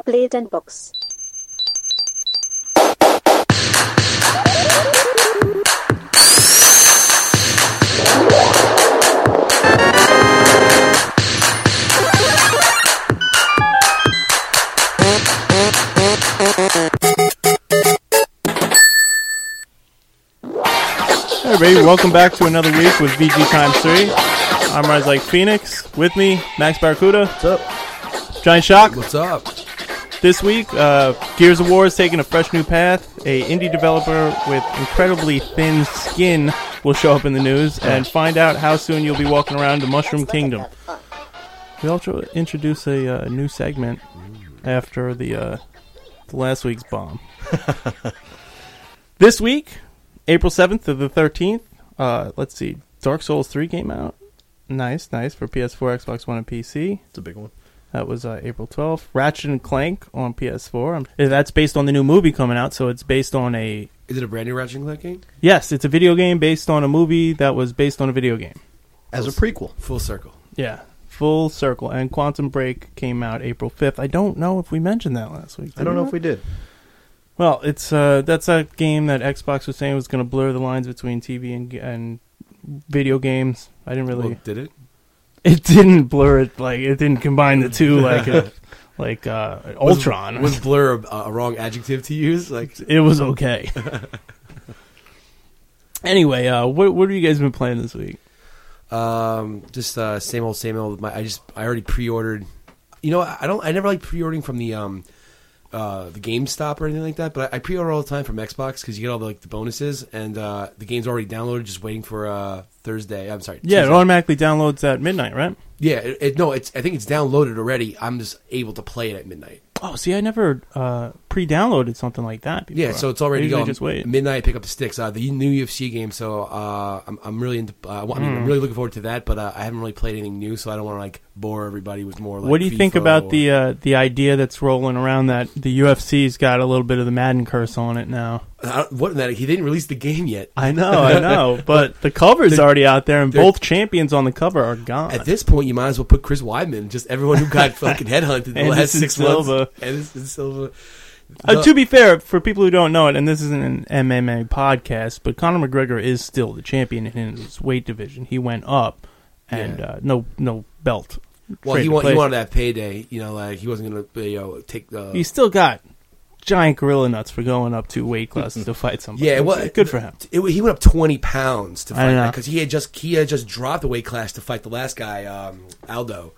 Blade and Books. Hey everybody, welcome back to another week with VG Times 3. I'm Rise Like Phoenix. With me, Max Barracuda. What's up? Giant Shock. What's up? This week, Gears of War is taking a fresh new path. A indie developer with incredibly thin skin will show up in the news and find out how soon you'll be walking around the Mushroom Kingdom. We also introduce a new segment after the last week's bomb. This week, April 7th to the 13th, let's see, Dark Souls 3 came out. Nice for PS4, Xbox One, and PC. It's a big one. That was April 12th. Ratchet & Clank on PS4. That's based on the new movie coming out, so it's based on a... Is it a brand new Ratchet & Clank game? Yes, it's a video game based on a movie that was based on a video game. As a prequel. Full circle. Yeah, full circle. And Quantum Break came out April 5th. I don't know if we mentioned that last week. I don't know if we did. Well, it's that's a game that Xbox was saying was going to blur the lines between TV and video games. I didn't really... Well, did it? It didn't blur it, like, it didn't combine the two like Ultron. Was blur a wrong adjective to use? Like, it was okay. Anyway, what have you guys been playing this week? Just same old. I already pre-ordered. You know, I never like pre-ordering from the GameStop or anything like that, but I pre-order all the time from Xbox because you get all the bonuses, and the game's already downloaded, just waiting for Thursday. I'm sorry. Yeah, Tuesday. it automatically downloads at midnight, right? Yeah, I think it's downloaded already. I'm just able to play it at midnight. Oh, see, I never pre-downloaded something like that before. Yeah, so it's already going. going. Just wait. Midnight, pick up the sticks. The new UFC game. So I'm really into. I'm really looking forward to that. But I haven't really played anything new, so I don't want to bore everybody with more. What do you think about the idea that's rolling around that the UFC's got a little bit of the Madden curse on it now? He didn't release the game yet. I know, but the cover's already out there, and both champions on the cover are gone. At this point, you might as well put Chris Weidman, just everyone who got fucking headhunted the last 6 months. Anderson Silva. To be fair, for people who don't know it, and this isn't an MMA podcast, but Conor McGregor is still the champion in his weight division. He went up, and no belt. Well, he wanted that payday. You know, like he wasn't going to take the. He still got giant gorilla nuts for going up 2 weight classes to fight somebody. Yeah, well, good for him. He went up 20 pounds to fight that because he had just dropped the weight class to fight the last guy, Aldo,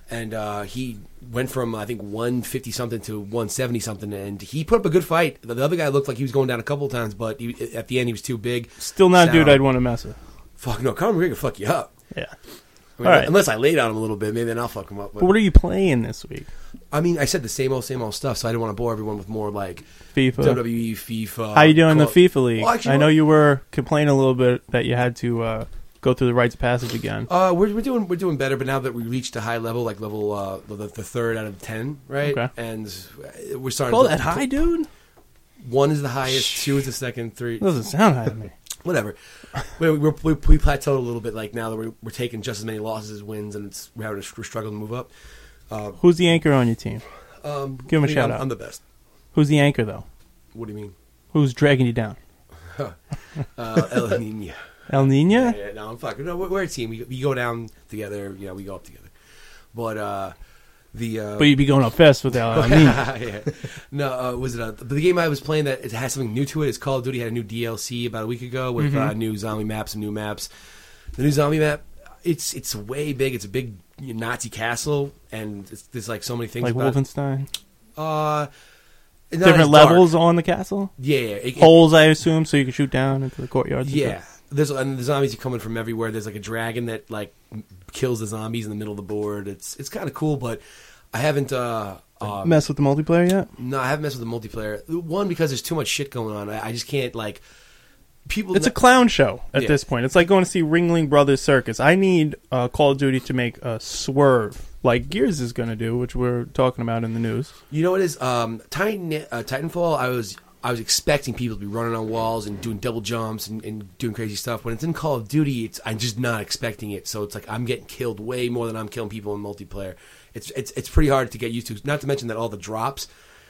and he went from I think 150 something to 170 something, and he put up a good fight. The other guy looked like he was going down a couple of times, but at the end he was too big. Still not a dude I'd want to mess with. Fuck no, Conor McGregor fuck you up. Yeah. I mean, right. Unless I laid on him a little bit, maybe then I'll fuck him up. But what are you playing this week? I mean, I said the same old stuff, so I didn't want to bore everyone with more like FIFA, WWE, FIFA. How you doing in the FIFA League? Well, actually, I know you were complaining a little bit that you had to go through the rites of passage again. We're doing better, but now that we reached a high level, like level the third out of 10, right? Okay. And we're starting. Call that high, dude? 1 is the highest, 2 is the second, 3. Doesn't sound high to me. Whatever. We plateaued a little bit. Like now that we're taking just as many losses as wins, and we're struggling to move up. Who's the anchor on your team? Give him a shout out. I'm the best. Who's the anchor though? What do you mean? Who's dragging you down? El Nino. El Nino? Yeah, no, I'm fucking. No, we're a team. We go down together. You know, we go up together. But but you'd be going up fast with El Nino. Yeah. No, was it the game I was playing that it has something new to it? It's Call of Duty had a new DLC about a week ago with new zombie maps and new maps. The new zombie map, it's way big. It's a big Nazi castle, and there's like so many things. Like about Wolfenstein. Different levels on the castle. Yeah, holes, I assume, so you can shoot down into the courtyards. Yeah, and the zombies are coming from everywhere. There's like a dragon that like kills the zombies in the middle of the board. It's kind of cool, but I haven't messed with the multiplayer yet. No, I haven't messed with the multiplayer. One, because there's too much shit going on. I just can't like people. It's a clown show at this point. It's like going to see Ringling Brothers Circus. I need Call of Duty to make a swerve like Gears is going to do, which we're talking about in the news. You know what it is? Titanfall. I was I was expecting people to be running on walls and doing double jumps and doing crazy stuff. When it's in Call of Duty, I'm just not expecting it. So it's like I'm getting killed way more than I'm killing people in multiplayer. It's pretty hard to get used to. Not to mention that all the drops,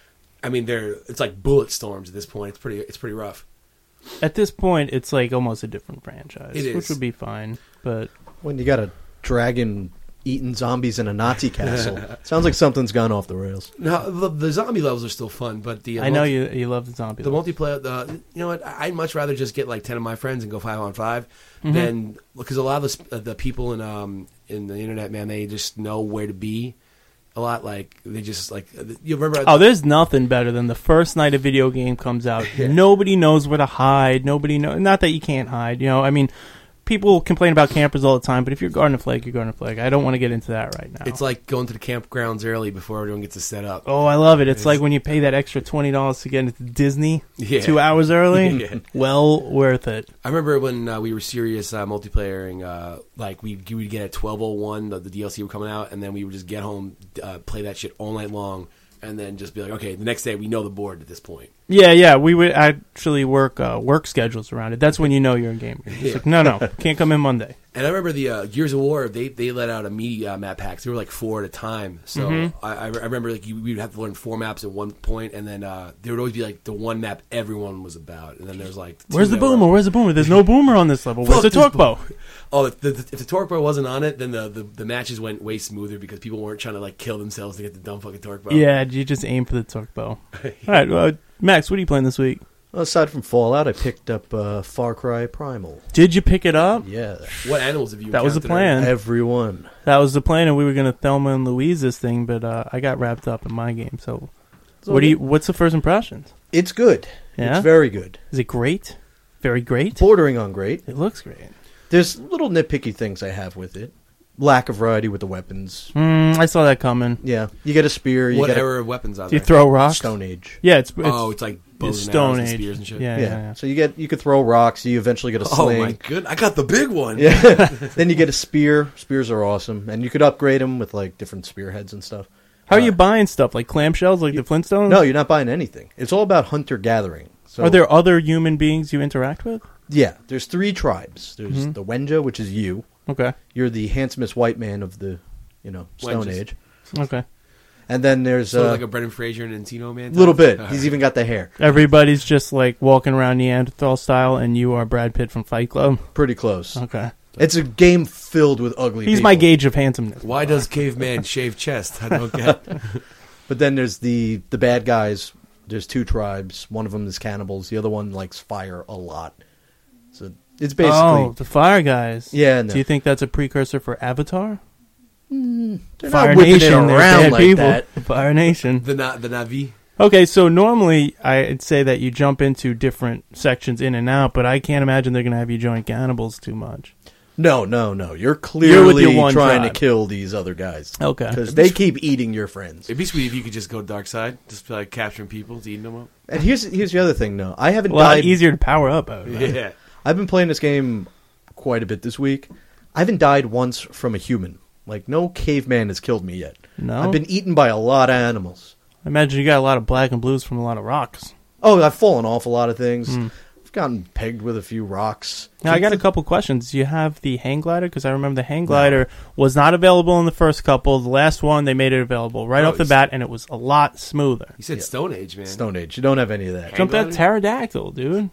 I mean, it's like bullet storms at this point. It's pretty rough. At this point, it's like almost a different franchise, It is. which would be fine. But When you got a dragon eating zombies in a Nazi castle, sounds like something's gone off the rails. No, the zombie levels are still fun, but the I know you love the zombie. the levels. multiplayer. You know what? I'd much rather just get like 10 of my friends and go 5-on-5 Mm-hmm. than because a lot of the people in the internet, man, they just know where to be. A lot like they just like you remember. Oh, there's nothing better than the first night a video game comes out. Nobody knows where to hide. Nobody know. Not that you can't hide. You know, I mean, people complain about campers all the time, but if you're guarding a flag, you're guarding a flag. I don't want to get into that right now. It's like going to the campgrounds early before everyone gets to set up. Oh, I love it. It's like when you pay that extra $20 to get into Disney Yeah. 2 hours early. Yeah. Well worth it. I remember when we were serious multiplayering, like we would get at 12:01, the DLC were coming out, and then we would just get home, play that shit all night long, and then just be like, okay, the next day we know the board at this point. Yeah. We would actually work schedules around it. That's when you know you're in game. It's Yeah. like, no, can't come in Monday. And I remember the Gears of War, they let out a media map packs. They were like 4 at a time. So Mm-hmm. I remember like we would have to learn 4 maps at one point, and then there would always be like the one map everyone was about. And then there's like, two Where's the that were- boomer? Where's the boomer? There's no boomer on this level. Where's Fuck the this torque bow? Oh, if the torque bow wasn't on it, then the matches went way smoother because people weren't trying to like kill themselves to get the dumb fucking torque bow. Yeah, you just aim for the torque bow. All right, well, Max, what are you playing this week? Well, aside from Fallout, I picked up Far Cry Primal. Did you pick it up? Yeah, What animals have you? That was the encountered plan. everyone. That was the plan, and we were going to Thelma and Louise this thing, but I got wrapped up in my game. So, what's the first impressions? It's good. Yeah? It's very good. Is it great? Very great? Bordering on great. It looks great. There's little nitpicky things I have with it. Lack of variety with the weapons. I saw that coming. Yeah, you get a spear. You What get era of weapons are Do you there? throw rocks? Stone Age. Yeah, it's It's like bows and Stone arrows and Age. spears and shit. Yeah. So you could throw rocks. You eventually get a Oh sling. my good! I got the big one. Yeah. Then you get a spear. Spears are awesome, and you could upgrade them with like different spearheads and stuff. How are you buying stuff? Like clamshells, like the Flintstones? No, you're not buying anything. It's all about hunter gathering. So Are there other human beings you interact with? Yeah, there's 3 tribes. There's Mm-hmm. the Wenja, which is you. Okay. You're the handsomest white man of the, Stone Wenjas. Age. Okay. And then there's So a like a Brendan Fraser and Encino man. little bit. All He's right. even got the hair. Everybody's just like walking around Neanderthal style, and you are Brad Pitt from Fight Club. Pretty close. Okay. It's a game filled with ugly He's people. my gauge of handsomeness. Why does caveman shave chest? I don't get. But then there's the bad guys. There's 2 tribes. One of them is cannibals. The other one likes fire a lot. So it's basically... Oh, the Fire Guys. Yeah, no. Do you think that's a precursor for Avatar? They're Fire not whipping Nation, it they're around bad like people. that. Fire Nation. the Navi. Okay, so normally I'd say that you jump into different sections in and out, but I can't imagine they're going to have you join cannibals too much. No. You're clearly your one trying tribe. to kill these other guys. Okay. Because they keep eating your friends. It'd be sweet if you could just go dark side, just be like capturing people, eating them up. And here's the other thing, though. I haven't A lot died... easier to power up. I would imagine. Yeah. I've been playing this game quite a bit this week. I haven't died once from a human. Like, no caveman has killed me yet. No? I've been eaten by a lot of animals. I imagine you got a lot of black and blues from a lot of rocks. Oh, I've fallen off a lot of things. I've gotten pegged with a few rocks. Now, I got a couple questions. Do you have the hang glider? Because I remember the hang glider was not available in the first couple. The last one, they made it available right Oh, off the bat, and it was a lot smoother. You said Stone Age, man. Stone Age. You don't have any of that. Jump that glider? pterodactyl, dude.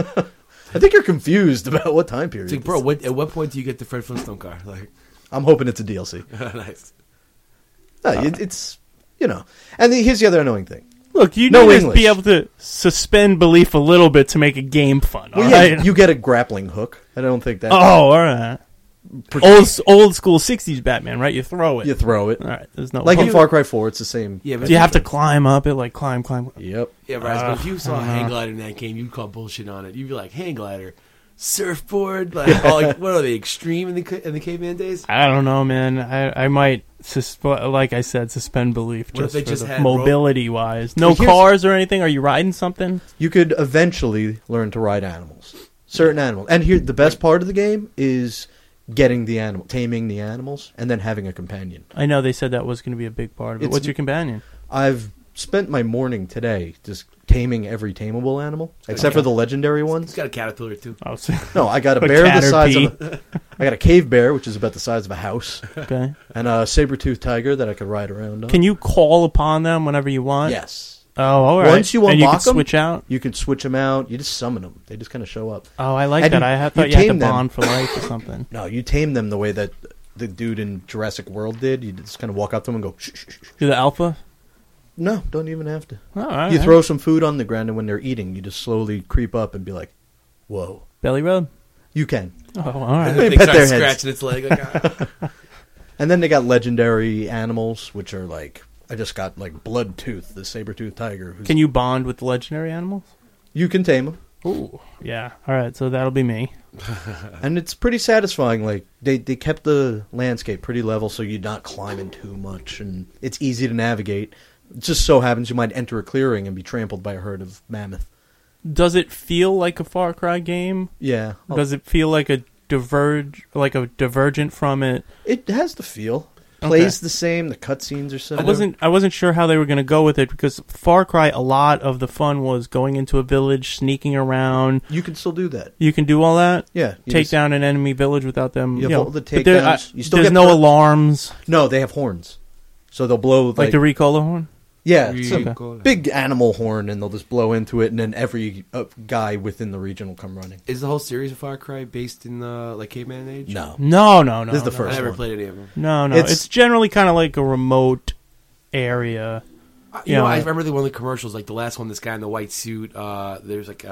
I think you're confused about what time period. It's like, bro, at what point do you get the Fred Flintstone car? Like, I'm hoping it's a DLC. nice. No, it's, And here's the other annoying thing. Look, you No need to English. be able to suspend belief a little bit to make a game fun, all Well, right? yeah, you get a grappling hook. I don't think that... Oh, all right. Old school 60s Batman, right? You throw it. You throw it. All right, there's no... Like in Do Far Cry 4, it's the same. Yeah, but you have to climb up it, like climb? Yep. Yeah, Raz, but if you saw a hang glider in that game, you'd call bullshit on it. You'd be like, hang glider, surfboard, like, what are they, extreme in the caveman days? I don't know, man. I might, like I said, suspend belief What if just they for just the had mobility-wise. No Well, here's- cars or anything? Are you riding something? You could eventually learn to ride animals. Certain animals. And here, the best part of the game is getting the animal, taming the animals, and then having a companion. I know they said that was going to be a big part of it. It's- What's your companion? I've spent my morning today just taming every tameable animal, except for the legendary He's ones. got a caterpillar too. Oh, so, No, I got a A bear the size caterpie. of I got a cave bear, which is about the size of a house, okay. and a saber-toothed tiger that I could ride around on. Can you call upon them whenever you want? Yes. Oh, all right. Once you and you can unlock 'em- switch out. You can switch them out. You just summon them. They just kind of show up. Oh, I like And that. you- I you thought you had to tame them. bond for life or something. No, you tame them the way that the dude in Jurassic World did. You just kind of walk up to them and go, shh, shh, shh. You're the alpha. No, don't even have to. Oh, all right. You throw some food on the ground, and when they're eating, you just slowly creep up and be like, whoa. belly rub. You can. Oh, all And right. then pet they their start heads. scratching its leg. Like, ah. And then they got legendary animals, which are like, I just got like Bloodtooth, the saber-toothed tiger. Can you bond with the legendary animals? You can tame them. Ooh, yeah. All right, so that'll be me. And it's pretty satisfying. Like they kept the landscape pretty level, so you're not climbing too much, and it's easy to navigate. It just so happens you might enter a clearing and be trampled by a herd of mammoth. Does it feel like a Far Cry game? Yeah, Does it feel like a divergent from it? it has the feel. Okay. Plays the same. The cutscenes are similar. I wasn't sure how they were going to go with it because Far Cry, a lot of the fun was going into a village, sneaking around. You can still do that. You can do all that. Yeah, you Take just- down an enemy village without them. You have you know, all the but there- takedowns. You still there's get no perks. alarms No, they have horns, so they'll blow like the Ricola horn. yeah, it's a Okay. big animal horn, and they'll just blow into it, and then every guy within the region will come running. Is the whole series of Far Cry based in like Caveman Age? No, No. This is the no. I first never one. played any of them. No. It's- It's generally kind of like a remote area. You know, Yeah. I remember one of the commercials, like the last one. This guy in the white suit. There's like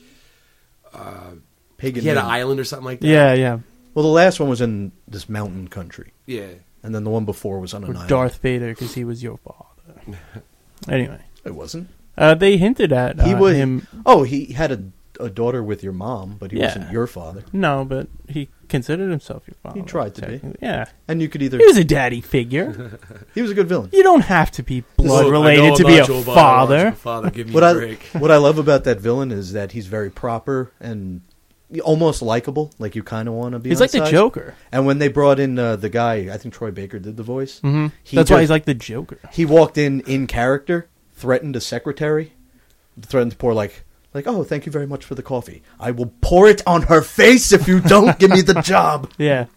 pagan. he had an Ring. island or something like that. Yeah. Well, the last one was in this mountain country, Yeah. and then the one before was on an Or island. Darth Vader because he was your father. Anyway, It wasn't. they hinted at He was him. Oh, he had a daughter with your mom, but he Yeah. wasn't your father. No, but he considered himself your father. He tried to be. technically. Yeah, And you could either. he was a daddy figure. He was a good villain. You don't have to be blood Well, I related know to be a about your father. biological Father, give me What a I break. what I love about that villain is that he's very proper and almost likable. Like you kind of want to be. He's on like the side. Joker. And when they brought in the guy, I think Troy Baker did the voice. Mm-hmm. He That's why just- he's like the Joker. He walked in character, threatened a secretary, threatened to pour like, oh, thank you very much for the coffee. I will pour it on her face if you don't give me the job. Yeah.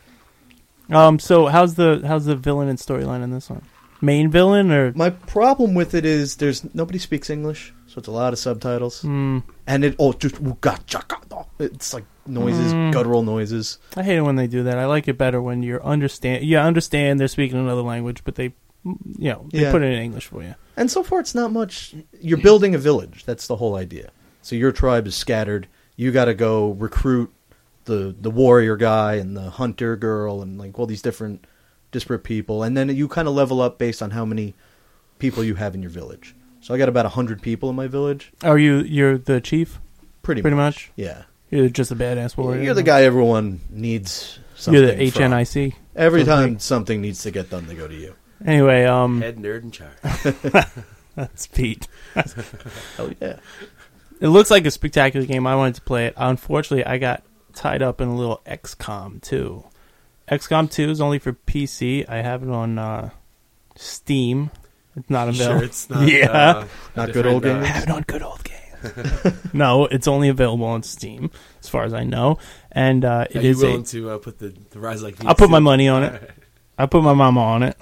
So how's the villain and storyline in this one? Main villain or My problem with it is nobody speaks English, so it's a lot of subtitles, and it just it's like noises, guttural noises. I hate it when they do that. I like it better when you understand they're speaking another language, but they Yeah. put it in English for you. And so far, it's not much. You're building a village. That's the whole idea. So your tribe is scattered. You got to go recruit the warrior guy and the hunter girl and like all these different disparate people, and then you kind of level up based on how many people you have in your village. So I got about 100 people in my village. Are you're the chief? Pretty much. Yeah. You're just a badass warrior. You're the guy everyone needs something You're the from. HNIC. Every something. time something needs to get done, they go to you. Anyway, Head nerd in charge. that's Pete. Oh, yeah. It looks like a spectacular game. I wanted to play it. Unfortunately, I got tied up in a little XCOM 2. XCOM 2 is only for PC. I have it on Steam. It's not available. Sure, it's not. Yeah. Not good old I games? have it on Good Old Games. No, it's only available on Steam, as far as I know. And Are it you is willing to put the Rise Like Phoenix I'll put my too? money on it. I put my mama on it.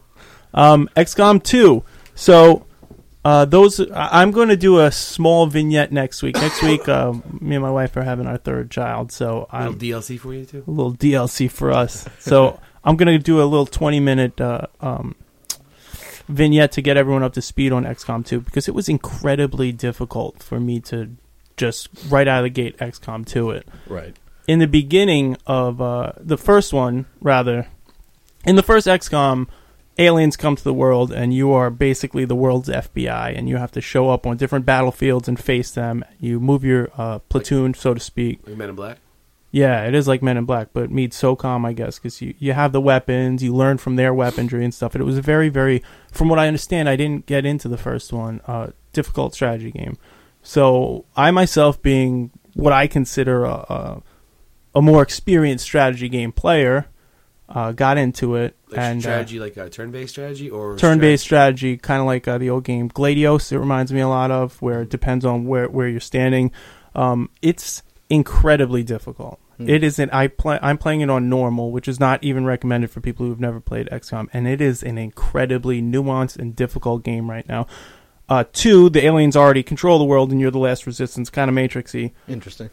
XCOM 2. So I'm going to do a small vignette next week. Next week, me and my wife are having our third child, so Little I'm DLC for you too. a little DLC for us. So I'm going to do a little 20-minute vignette to get everyone up to speed on XCOM 2 because it was incredibly difficult for me to just right out of the gate XCOM 2 it. Right. In the beginning of the first one, rather, in the first XCOM, aliens come to the world, and you are basically the world's FBI, and you have to show up on different battlefields and face them. You move your platoon, so to speak. Like Men in Black. Yeah, it is like Men in Black, but meets SOCOM, I guess, because you have the weapons, you learn from their weaponry and stuff. And it was a very, very, from what I understand, I didn't get into the first one, difficult strategy game. So I myself, being what I consider a more experienced strategy game player, got into it. Like and strategy, like a turn-based strategy, or turn-based strategy, kind of like the old game Gladios. It reminds me a lot of, where it depends on where you're standing. It's incredibly difficult. It isn't. I'm playing it on normal, which is not even recommended for people who've never played XCOM, and it is an incredibly nuanced and difficult game right now. 2, the aliens already control the world, and you're the last resistance, kind of Matrix-y. Interesting.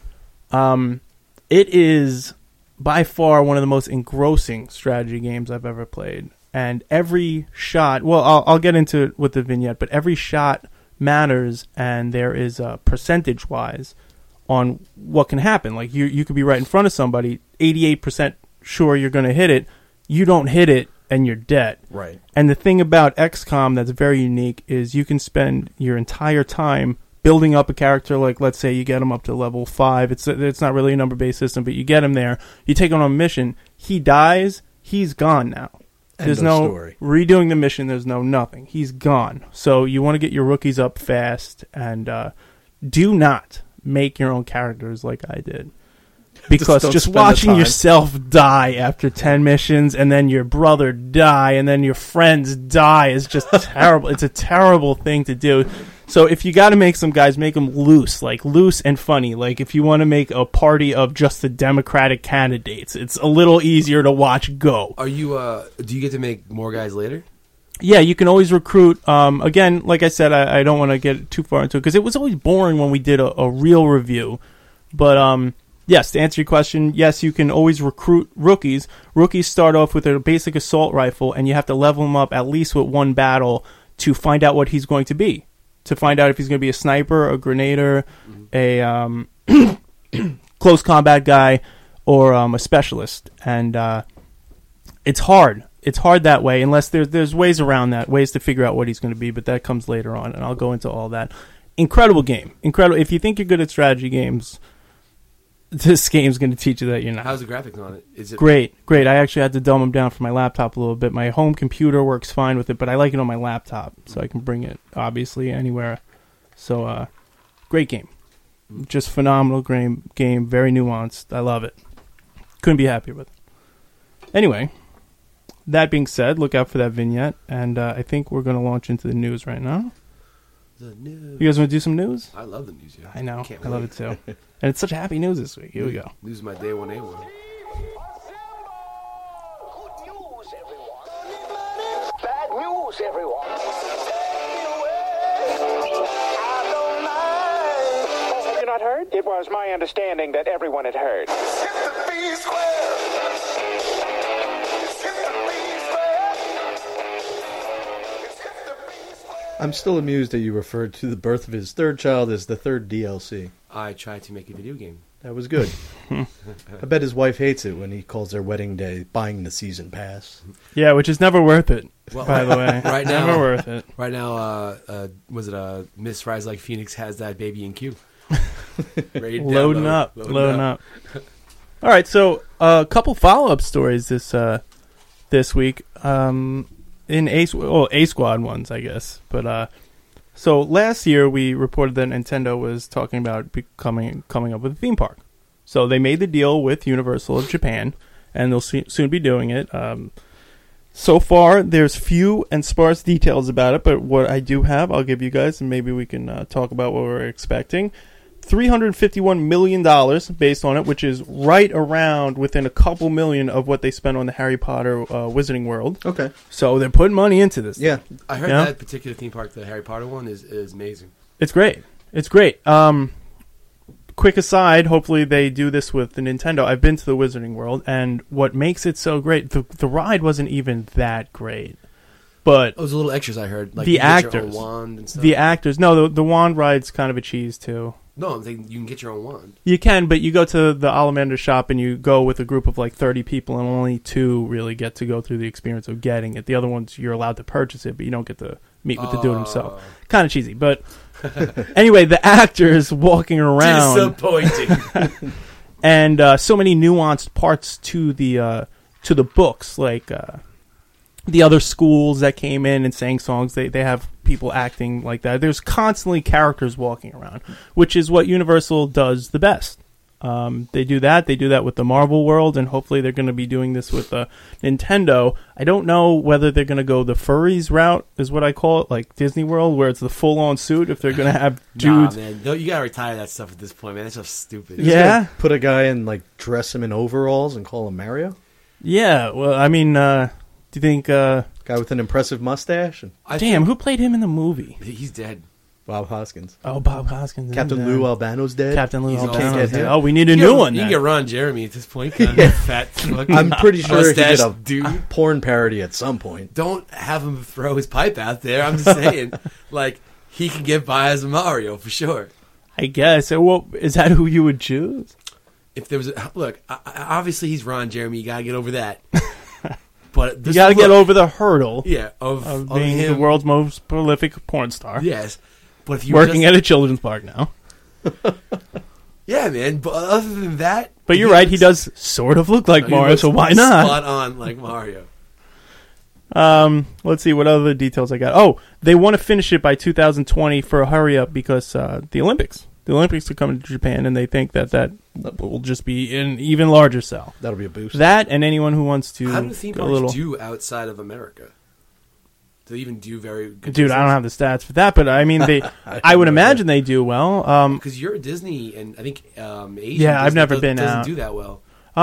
It is by far one of the most engrossing strategy games I've ever played. And every shot, well, I'll get into it with the vignette, but every shot matters, and there is percentage-wise on what can happen. Like, you could be right in front of somebody, 88% sure you're going to hit it, you don't hit it, and you're dead. Right. And the thing about XCOM that's very unique is you can spend your entire time building up a character. Like, let's say you get him up to level 5. It's not really a number-based system, but you get him there. You take him on a mission. He dies. He's gone now. There's no story. Redoing the mission. There's no nothing. He's gone. So you want to get your rookies up fast, and do not make your own characters like I did. Because just watching yourself die after 10 missions, and then your brother die, and then your friends die is just terrible. It's a terrible thing to do. So if you got to make some guys, make them loose and funny. Like, if you want to make a party of just the Democratic candidates, it's a little easier to watch go. Are you? Do you get to make more guys later? Yeah, you can always recruit. Again, like I said, I don't want to get too far into it, because it was always boring when we did a real review. But yes, to answer your question, yes, you can always recruit rookies. Rookies start off with a basic assault rifle, and you have to level them up at least with one battle to find out what he's going to be. To find out if he's going to be a sniper, a grenader, a close combat guy, or a specialist. And it's hard. It's hard that way, unless there's ways around that, ways to figure out what he's going to be, but that comes later on, and I'll go into all that. Incredible game. Incredible. If you think you're good at strategy games, this game's going to teach you that you're not. How's the graphics on it? Is it great? I actually had to dumb them down for my laptop a little bit. My home computer works fine with it, but I like it on my laptop, so I can bring it, obviously, anywhere. So, great game. Just phenomenal game, very nuanced. I love it. Couldn't be happier with it. Anyway, that being said, look out for that vignette, and I think we're going to launch into the news right now. The news. You guys want to do some news? I love the news. Yeah. I know. I love it too. And it's such happy news this week. Here we go. News is my day 1A1. Good news, everyone. Bad news, everyone. Have you not heard? It was my understanding that everyone had heard. Hit the B square. Hit the B square. Hit the B square. I'm still amused that you referred to the birth of his third child as the third DLC. I tried to make a video game. That was good. I bet his wife hates it when he calls their wedding day buying the season pass. Yeah, which is never worth it, Well, by the way. right now- Never worth it. Right now, was it Miss Rise Like Phoenix has that baby in queue. Ready to Loading download. up. Loading up. All right, so a couple follow-up stories this week. In A Squad ones, I guess. But so last year we reported that Nintendo was talking about coming up with a theme park. So they made the deal with Universal of Japan, and they'll soon be doing it. So far, there's few and sparse details about it, but what I do have, I'll give you guys, and maybe we can talk about what we're expecting. $351 million based on it, which is right around within a couple million of what they spent on the Harry Potter Wizarding World. Okay. So they're putting money into this. Yeah. I heard Yeah. that particular theme park, the Harry Potter one, is amazing. It's great. It's great. Quick aside, hopefully they do this with the Nintendo. I've been to the Wizarding World, and what makes it so great, the ride wasn't even that great. But Oh, there's a little extras I heard. Like the you can get your actors. own wand and stuff. the actors, no, the wand ride's kind of a cheese, too. No, I'm thinking you can get your own wand. You can, but you go to the Ollivander shop and you go with a group of like 30 people, and only 2 really get to go through the experience of getting it. The other ones, you're allowed to purchase it, but you don't get to meet with the dude himself. Kind of cheesy, but anyway, the actors walking around, Disappointing. and so many nuanced parts to the books, like the other schools that came in and sang songs. They have people acting like that. There's constantly characters walking around, which is what Universal does the best. They do that. They do that with the Marvel world, and hopefully they're going to be doing this with Nintendo. I don't know whether they're going to go the furries route, is what I call it, like Disney World, where it's the full-on suit. If they're going to have dudes, Nah, man. No, you gotta retire that stuff at this point, man. That's just stupid. Yeah. Put a guy in, like, dress him in overalls and call him Mario? yeah. Well, I mean, do you think? Guy with an impressive mustache? And Damn, who played him in the movie? He's dead. Bob Hoskins. Oh, Bob Hoskins. Captain Lou Albano's dead? Captain Lou He's Albano. also dead. Oh, we need a You new can- one. You then. can get Ron Jeremy at this point. Kind of fat. fucking I'm pretty sure he did mustache a dude. porn parody at some point. Don't have him throw his pipe out there. I'm just saying, like, he can get by as a Mario for sure. I guess. Well, is that who you would choose? If there was look, obviously he's Ron Jeremy. You gotta get over that. But You this got to get look- over the hurdle yeah of of being him. the world's most prolific porn star. Yes, but if you Working just, at a children's park now. yeah, man. But other than that, But you're right, he does sort of look like he Mario, looks so why not? Spot on like Mario. Let's see what other details I got. Oh, they want to finish it by 2020 for a hurry up because the Olympics. The Olympics are coming to Japan, and they think that will just be an even larger sell. That'll be a boost. That and anyone who wants to How do theme go parks a little. do outside of America? Do they even do very good? Dude, I don't have the stats for that, but I mean, they. I would imagine they do well. Because you're at Disney, and I think Asia. Yeah, I've Disney never been doesn't out. do that well.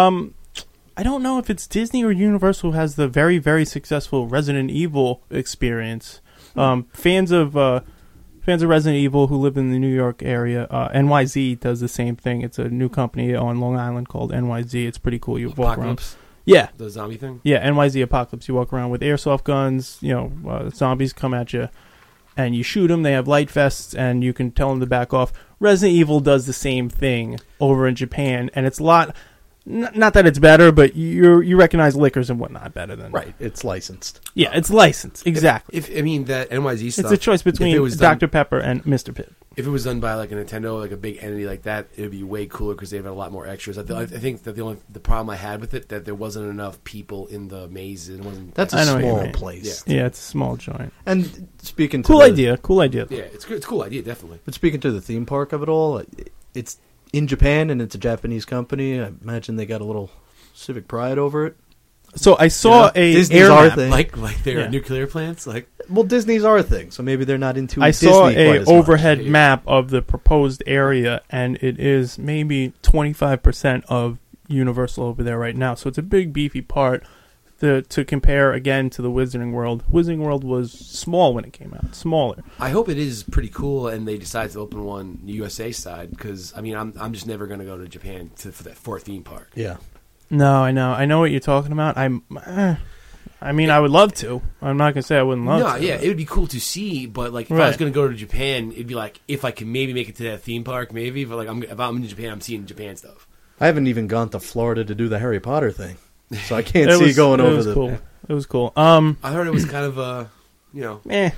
I don't know if it's Disney or Universal who has the very, very successful Resident Evil experience. Fans of Resident Evil who live in the New York area, NYZ does the same thing. It's a new company on Long Island called NYZ. It's pretty cool. You walk around. Apocalypse, Yeah, the zombie thing. yeah. NYZ Apocalypse. You walk around with airsoft guns. Zombies come at you, and you shoot them. They have light vests, and you can tell them to back off. Resident Evil does the same thing over in Japan, and it's a lot. Not that it's better, but you recognize liquors and whatnot better than Right, it's licensed. Yeah, it's licensed exactly. If I mean that NYZ stuff, It's a choice if it between was done- Dr. Pepper and Mr. Pibb. If it was done by like a Nintendo, like a big entity like that, it would be way cooler because they have a lot more extras. I think that the problem I had with it that there wasn't enough people in the maze. It wasn't. That's a I know what you small mean. place. Yeah, it's a small joint. And speaking to Cool the, idea. Cool idea. yeah, it's good. It's a cool idea, definitely. But speaking to the theme park of it all, it's in Japan and it's a Japanese company. I imagine they got a little civic pride over it. So I saw a Disney's air our map. thing. Like their Yeah. nuclear plants. Like Well, Disney's our thing, so maybe they're not into I Disney saw quite a as much. overhead map of the proposed area, and it is maybe 25% of Universal over there right now. So it's a big, beefy part. To compare again to the Wizarding World. Wizarding World was small when it came out, smaller. I hope it is pretty cool, and they decide to open one USA side because I mean I'm just never going to go to Japan for a theme park. Yeah. No, I know what you're talking about. I mean, I would love to. I'm not gonna say I wouldn't love No, to. yeah, it would be cool to see, but like if I Right. was going to go to Japan, it'd be like if I could maybe make it to that theme park, maybe. But like if I'm in Japan, I'm seeing Japan stuff. I haven't even gone to Florida to do the Harry Potter thing, so I can't It see was- going it over was the. cool. It was cool. I heard it was kind of No,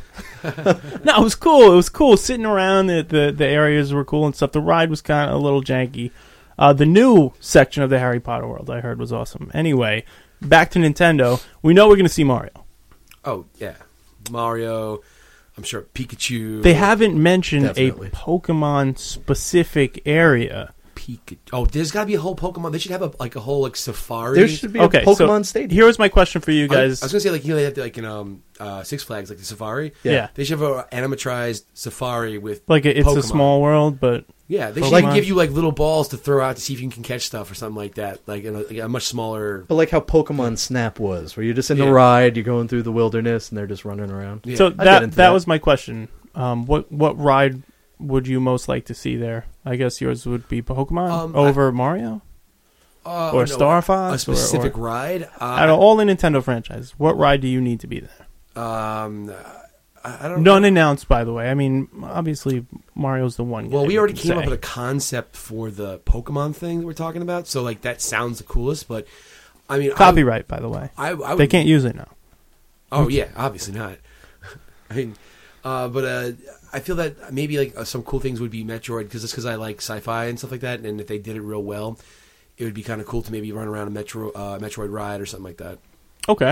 it was cool. It was cool sitting around. The areas were cool and stuff. The ride was kind of a little janky. The new section of the Harry Potter world I heard was awesome. Anyway, back to Nintendo. We know we're going to see Mario. oh yeah, Mario. I'm sure Pikachu. They haven't mentioned Definitely. a Pokemon specific area. Pikachu. Oh, there's got to be a whole Pokemon. They should have a whole safari. There should be Okay, a Pokemon so Stadium. here was my question for you I guys. was gonna say like they have like in Six Flags like the safari. Yeah. They should have an animatrized safari with Like it's Pokemon. a small world, but Yeah, they Pokemon. should even give you like little balls to throw out to see if you can catch stuff or something like that. Like in a much smaller. But like how Pokemon Snap was, where you're just in the Yeah. ride, you're going through the wilderness, and they're just running around. Yeah. so I'd get into that that. was my question. What ride would you most like to see there? I guess yours would be Pokemon over Mario or no, Star Fox, a specific or ride. out of all the Nintendo franchises. What ride do you need to be there? I don't. None announced, by the way. I mean, obviously Mario's the one. Well, guy we you already can came up say. with a concept for the Pokemon thing that we're talking about. So like that sounds the coolest, but I mean, Copyright, by the way. I would, They can't use it now. Oh yeah, obviously not. I mean, but I feel that maybe like some cool things would be Metroid because I like sci-fi and stuff like that. And if they did it real well, it would be kind of cool to maybe run around a Metroid ride or something like that. Okay.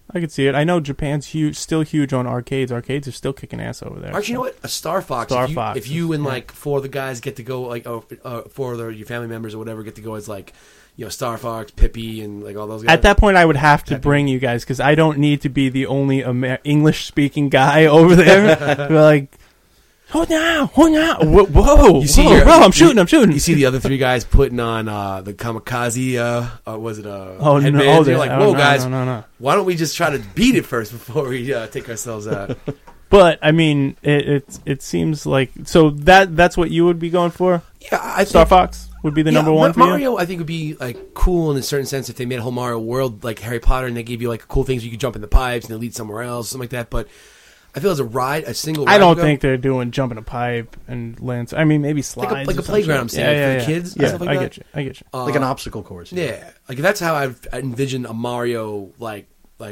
I could see it. I know Japan's still huge on arcades. Arcades are still kicking ass over there. Actually, you know what? A Star Fox. Star if you, Fox If you and yeah. like 4 of the guys get to go, like four of your family members or whatever get to go as like, Star Fox, Pippi, and like all those guys. At that point, I would have to bring you guys because I don't need to be the only English-speaking guy over there. We're like, hold now, whoa, You see whoa, bro, I'm shooting. You see the other 3 guys putting on the kamikaze. Was it Oh headband? no! You're like, oh, whoa, no, guys, no. why don't we just try to beat it first before we take ourselves out? But I mean, it seems like so that's what you would be going for. Yeah, I think Star Fox would be the number one for you. Mario, I think, would be like cool in a certain sense if they made a whole Mario world like Harry Potter and they gave you like cool things you could jump in the pipes and they lead somewhere else, something like that. But I feel as a single ride. I don't think they're doing jumping a pipe and lands. I mean, maybe slides, like a or some playground. shit. I'm saying for the kids. Yeah, Stuff like I that. get you. Like an obstacle course. Yeah, like that's how I envision a Mario like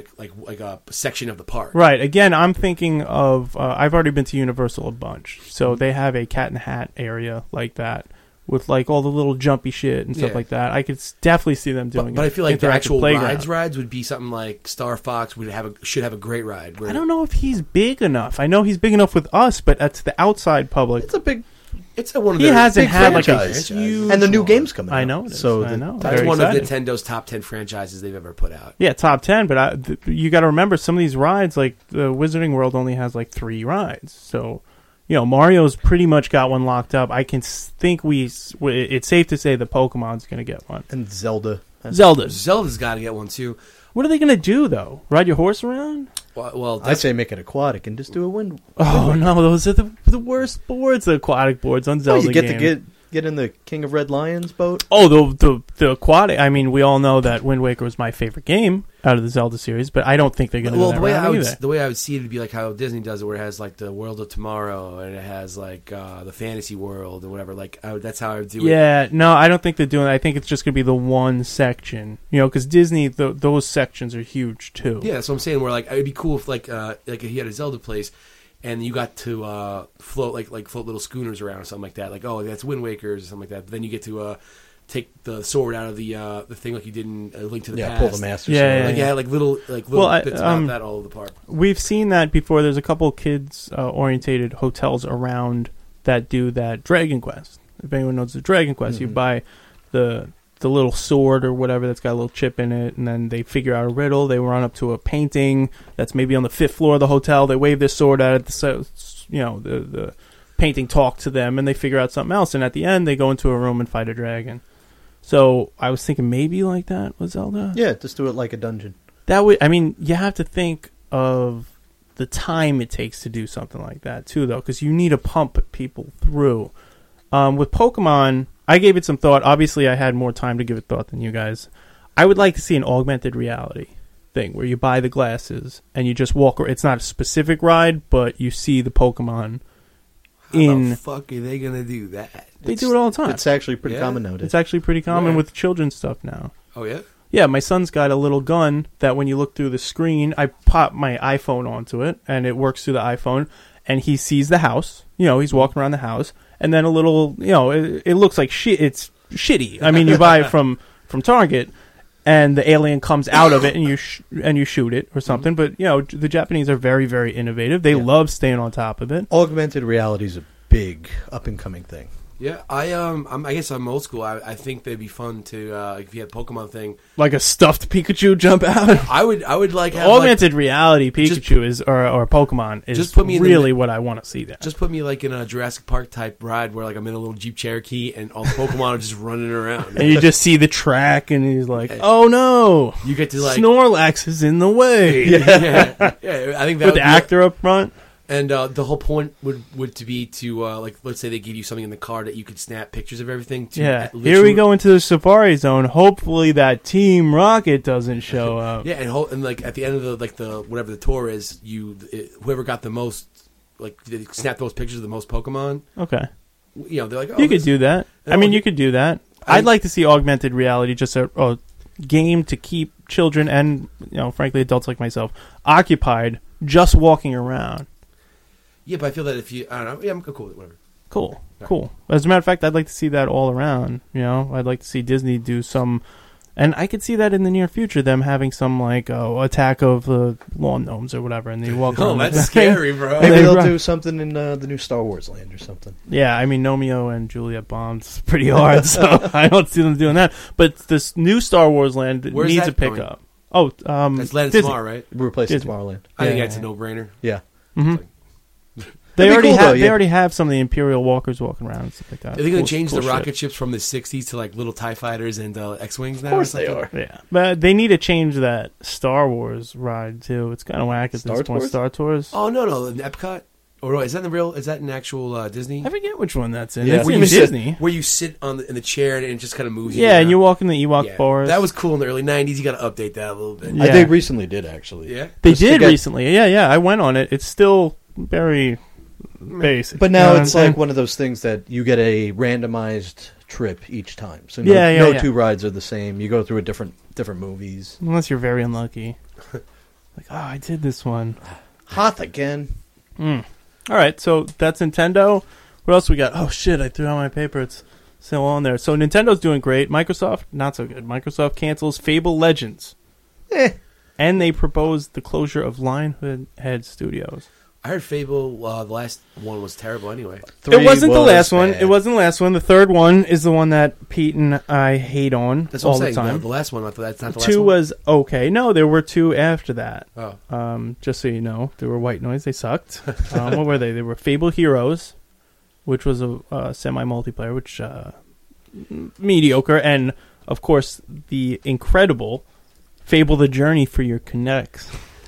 a section of the park. Right. Again, I'm thinking of. I've already been to Universal a bunch, so they have a Cat in the Hat area like that with like all the little jumpy shit and stuff Yeah. like that. I could definitely see them doing. But I feel like the interactive actual playground. rides would be something like Star Fox should have a great ride. Where I don't know if he's big enough. I know he's big enough with us, but that's the outside public. It's a big, It's one of He their hasn't big had like a franchise. huge and the new one. game's coming out. I know it is. So I know. That's Very one excited. of Nintendo's top 10 franchises they've ever put out. Yeah, top 10, but you got to remember some of these rides, like the Wizarding World only has like 3 rides. So, Mario's pretty much got one locked up. I can think it's safe to say the Pokemon's going to get one. And Zelda. Zelda's got to get one too. What are they going to do, though? Ride your horse around? Well, I say make it aquatic and just do a wind. Oh, no, those are the worst boards, the aquatic boards on Oh, Zelda you get game. to get in the King of Red Lions boat. Oh, the aquatic. I mean, we all know that Wind Waker was my favorite game out of the Zelda series, but I don't think they're going to do that either. The way I would see it would be like how Disney does it, where it has like the World of Tomorrow and it has like the Fantasy World or whatever. Like that's how I would do it. Yeah, no, I don't think they're doing that. I think it's just going to be the one section, because Disney, those sections are huge too. Yeah, that's what I'm saying. Where like it'd be cool if like if he had a Zelda place, and you got to float float little schooners around or something like that. Like that's Wind Waker's or something like that. But then you get to take the sword out of the thing like you did in Link to the Past. Pull the Master Yeah, Sword. Like little bits about that all over the park. We've seen that before. There's a couple kids orientated hotels around that do that Dragon Quest. If anyone knows the Dragon Quest, you buy the little sword or whatever that's got a little chip in it, and then they figure out a riddle. They run up to a painting that's maybe on the 5th floor of the hotel. They wave their sword at it. The painting talk to them, and they figure out something else. And at the end, they go into a room and fight a dragon. So I was thinking maybe like that with Zelda. Yeah, just do it like a dungeon. That would. I mean, you have to think of the time it takes to do something like that too, though, because you need to pump people through. With Pokemon, I gave it some thought. Obviously, I had more time to give it thought than you guys. I would like to see an augmented reality thing where you buy the glasses and you just walk. It's not a specific ride, but you see the Pokemon. How the fuck are they gonna do that? They do it all the time. It's actually pretty Yeah. common nowadays. It's actually pretty common Yeah. with children's stuff now. Oh yeah. Yeah, my son's got a little gun that when you look through the screen, I pop my iPhone onto it, and it works through the iPhone, and he sees the house. He's walking around the house, and then a little, it looks like shit. It's shitty. I mean, you buy it from Target, and the alien comes out of it, and you shoot it or something. But the Japanese are very, very innovative. They love staying on top of it. Augmented reality is a big up and coming thing. Yeah, I guess I'm old school. I think they'd be fun to if you had a Pokemon thing. Like a stuffed Pikachu jump out. I would like have Augmented reality Pikachu or Pokemon is just put me in really what I want to see there. just put me like in a Jurassic Park type ride where like I'm in a little Jeep Cherokee and all the Pokemon are just running around. And you just see the track, and he's like, "Oh no, You get to like Snorlax is in the way." yeah, I think that With would the be- actor up front. And the whole point would to be to like let's say they give you something in the car that you could snap pictures of everything. To Yeah, literally- here we go into the Safari Zone. Hopefully that Team Rocket doesn't show up. Yeah, and like at the end of the whatever the tour is, whoever got the most they snap those pictures of the most Pokemon. Okay, They're like, oh, you could this- do that. I mean, you could do that. I'd like to see augmented reality, just a game to keep children and frankly adults like myself occupied, just walking around. Yeah, but I feel that if you, I don't know, yeah, I'm cool with it, whatever. Cool. As a matter of fact, I'd like to see that all around. I'd like to see Disney do some And I could see that in the near future, them having some like attack of lawn gnomes or whatever, and they walk Oh, around. that's with- scary, bro. Maybe They they'll run- do something in the new Star Wars land or something. Yeah, I mean Nomeo and Juliet bombed pretty hard, so I don't see them doing that. But this new Star Wars land Where's needs that a going? pickup. Oh, That's Land of Disney. Tomorrow, right? We're replacing Disney. Tomorrowland. I think Yeah, that's yeah. a no-brainer. Yeah. hmm That'd be cool, though, They yeah. already have some of the Imperial walkers walking around and stuff like that. Are they going Cool- to change cool the shit. rocket ships from the 60s to like little TIE fighters and X-Wings now? Of course or they something? are. Yeah, but they need to change that Star Wars ride too. It's kind of whack at Star this point. Tours? Star Tours. Oh, no. In Epcot? Or is that an actual Disney? I forget which one that's in. Yeah. That's Where in you sit- Disney. Where you sit in the chair and it just kind of moves Yeah, and you around. walk in the Ewok Yeah, bars. that was cool in the early 90s. You got to update that a little bit. Yeah. They recently did, actually. Yeah? They Just to did get- recently. Yeah. I went on it. It's still very basic. But You know now what it's I'm saying? like one of those things that you get a randomized trip each time. So Yeah, no yeah. two rides are the same. You go through a different movies. Unless you're very unlucky. Like, oh, I did this one. Hoth again. All right, so that's Nintendo. What else we got? Oh shit, I threw out my paper. It's still on there. So Nintendo's doing great. Microsoft, not so good. Microsoft cancels Fable Legends. And they proposed the closure of Lionhead Studios. I heard Fable, the last one was terrible anyway. It wasn't the was last one. bad. It wasn't the last one. The third one is the one that Pete and I hate on That's what all I'm the saying. time. The last one, I thought that's not the last Two one. was okay. No, there were two after that. Oh. Just so you know, there were White Noise. They sucked. What were they? They were Fable Heroes, which was a semi-multiplayer, which mediocre, and of course the incredible Fable: The Journey for your Kinects.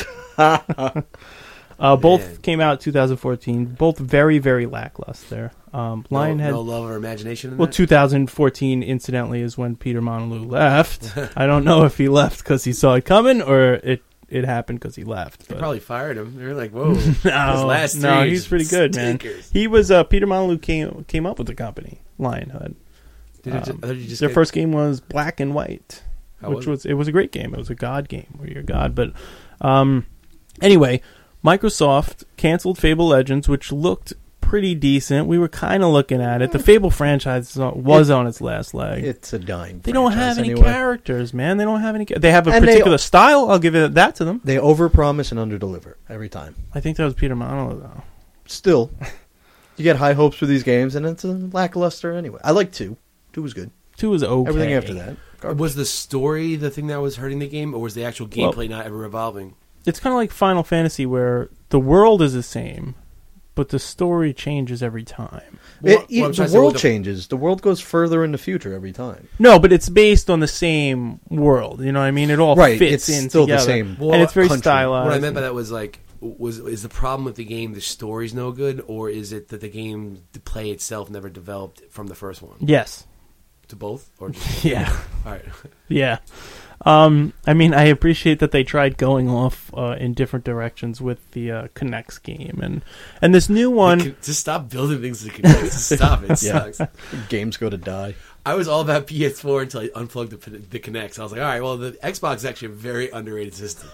Both Man. came out 2014. Both very, very lackluster. Lionhead. No love or imagination in Well, that? 2014, incidentally, is when Peter Molyneux left. I don't know if he left because he saw it coming or it happened because he left. They But. probably fired him. They were like, whoa. No, last no, three he's pretty good, man. stinkers. He was Peter Molyneux came up with the company, Lionhead. I thought you just Their get- first game was Black and White, How which was was a great game. It was a God game where you're God. But anyway, Microsoft canceled Fable Legends, which looked pretty decent. We were kind of looking at it. The Fable franchise was on its last leg. It's a dying. They don't franchise have any anyway. characters, man. They don't have any. They have a And they- particular style. I'll give it that to them. They overpromise and underdeliver every time. I think that was Peter Molyneux, though. Still, you get high hopes for these games, and it's a lackluster anyway. I like 2. 2 was good. 2 was okay. Everything after that. garbage. Was the story the thing that was hurting the game, or was the actual Well- gameplay not ever evolving? It's kind of like Final Fantasy, where the world is the same, but the story changes every time. What I'm trying The to say world was changes. The world goes further in the future every time. No, but it's based on the same world. You know what I mean? It all Right, fits it's in still the together. same and it's very country. stylized. What I meant by that was like, is the problem with the game the story's no good, or is it that the game, the play itself, never developed from the first one? Yes. To both, or just Yeah. all right? Yeah. I mean, I appreciate that they tried going off in different directions with the Kinects game, and this new one. Just stop building things to connect. Just stop it. It Yeah. sucks. Games go to die. I was all about PS4 until I unplugged the Kinects. I was like, all right, well, the Xbox is actually a very underrated system.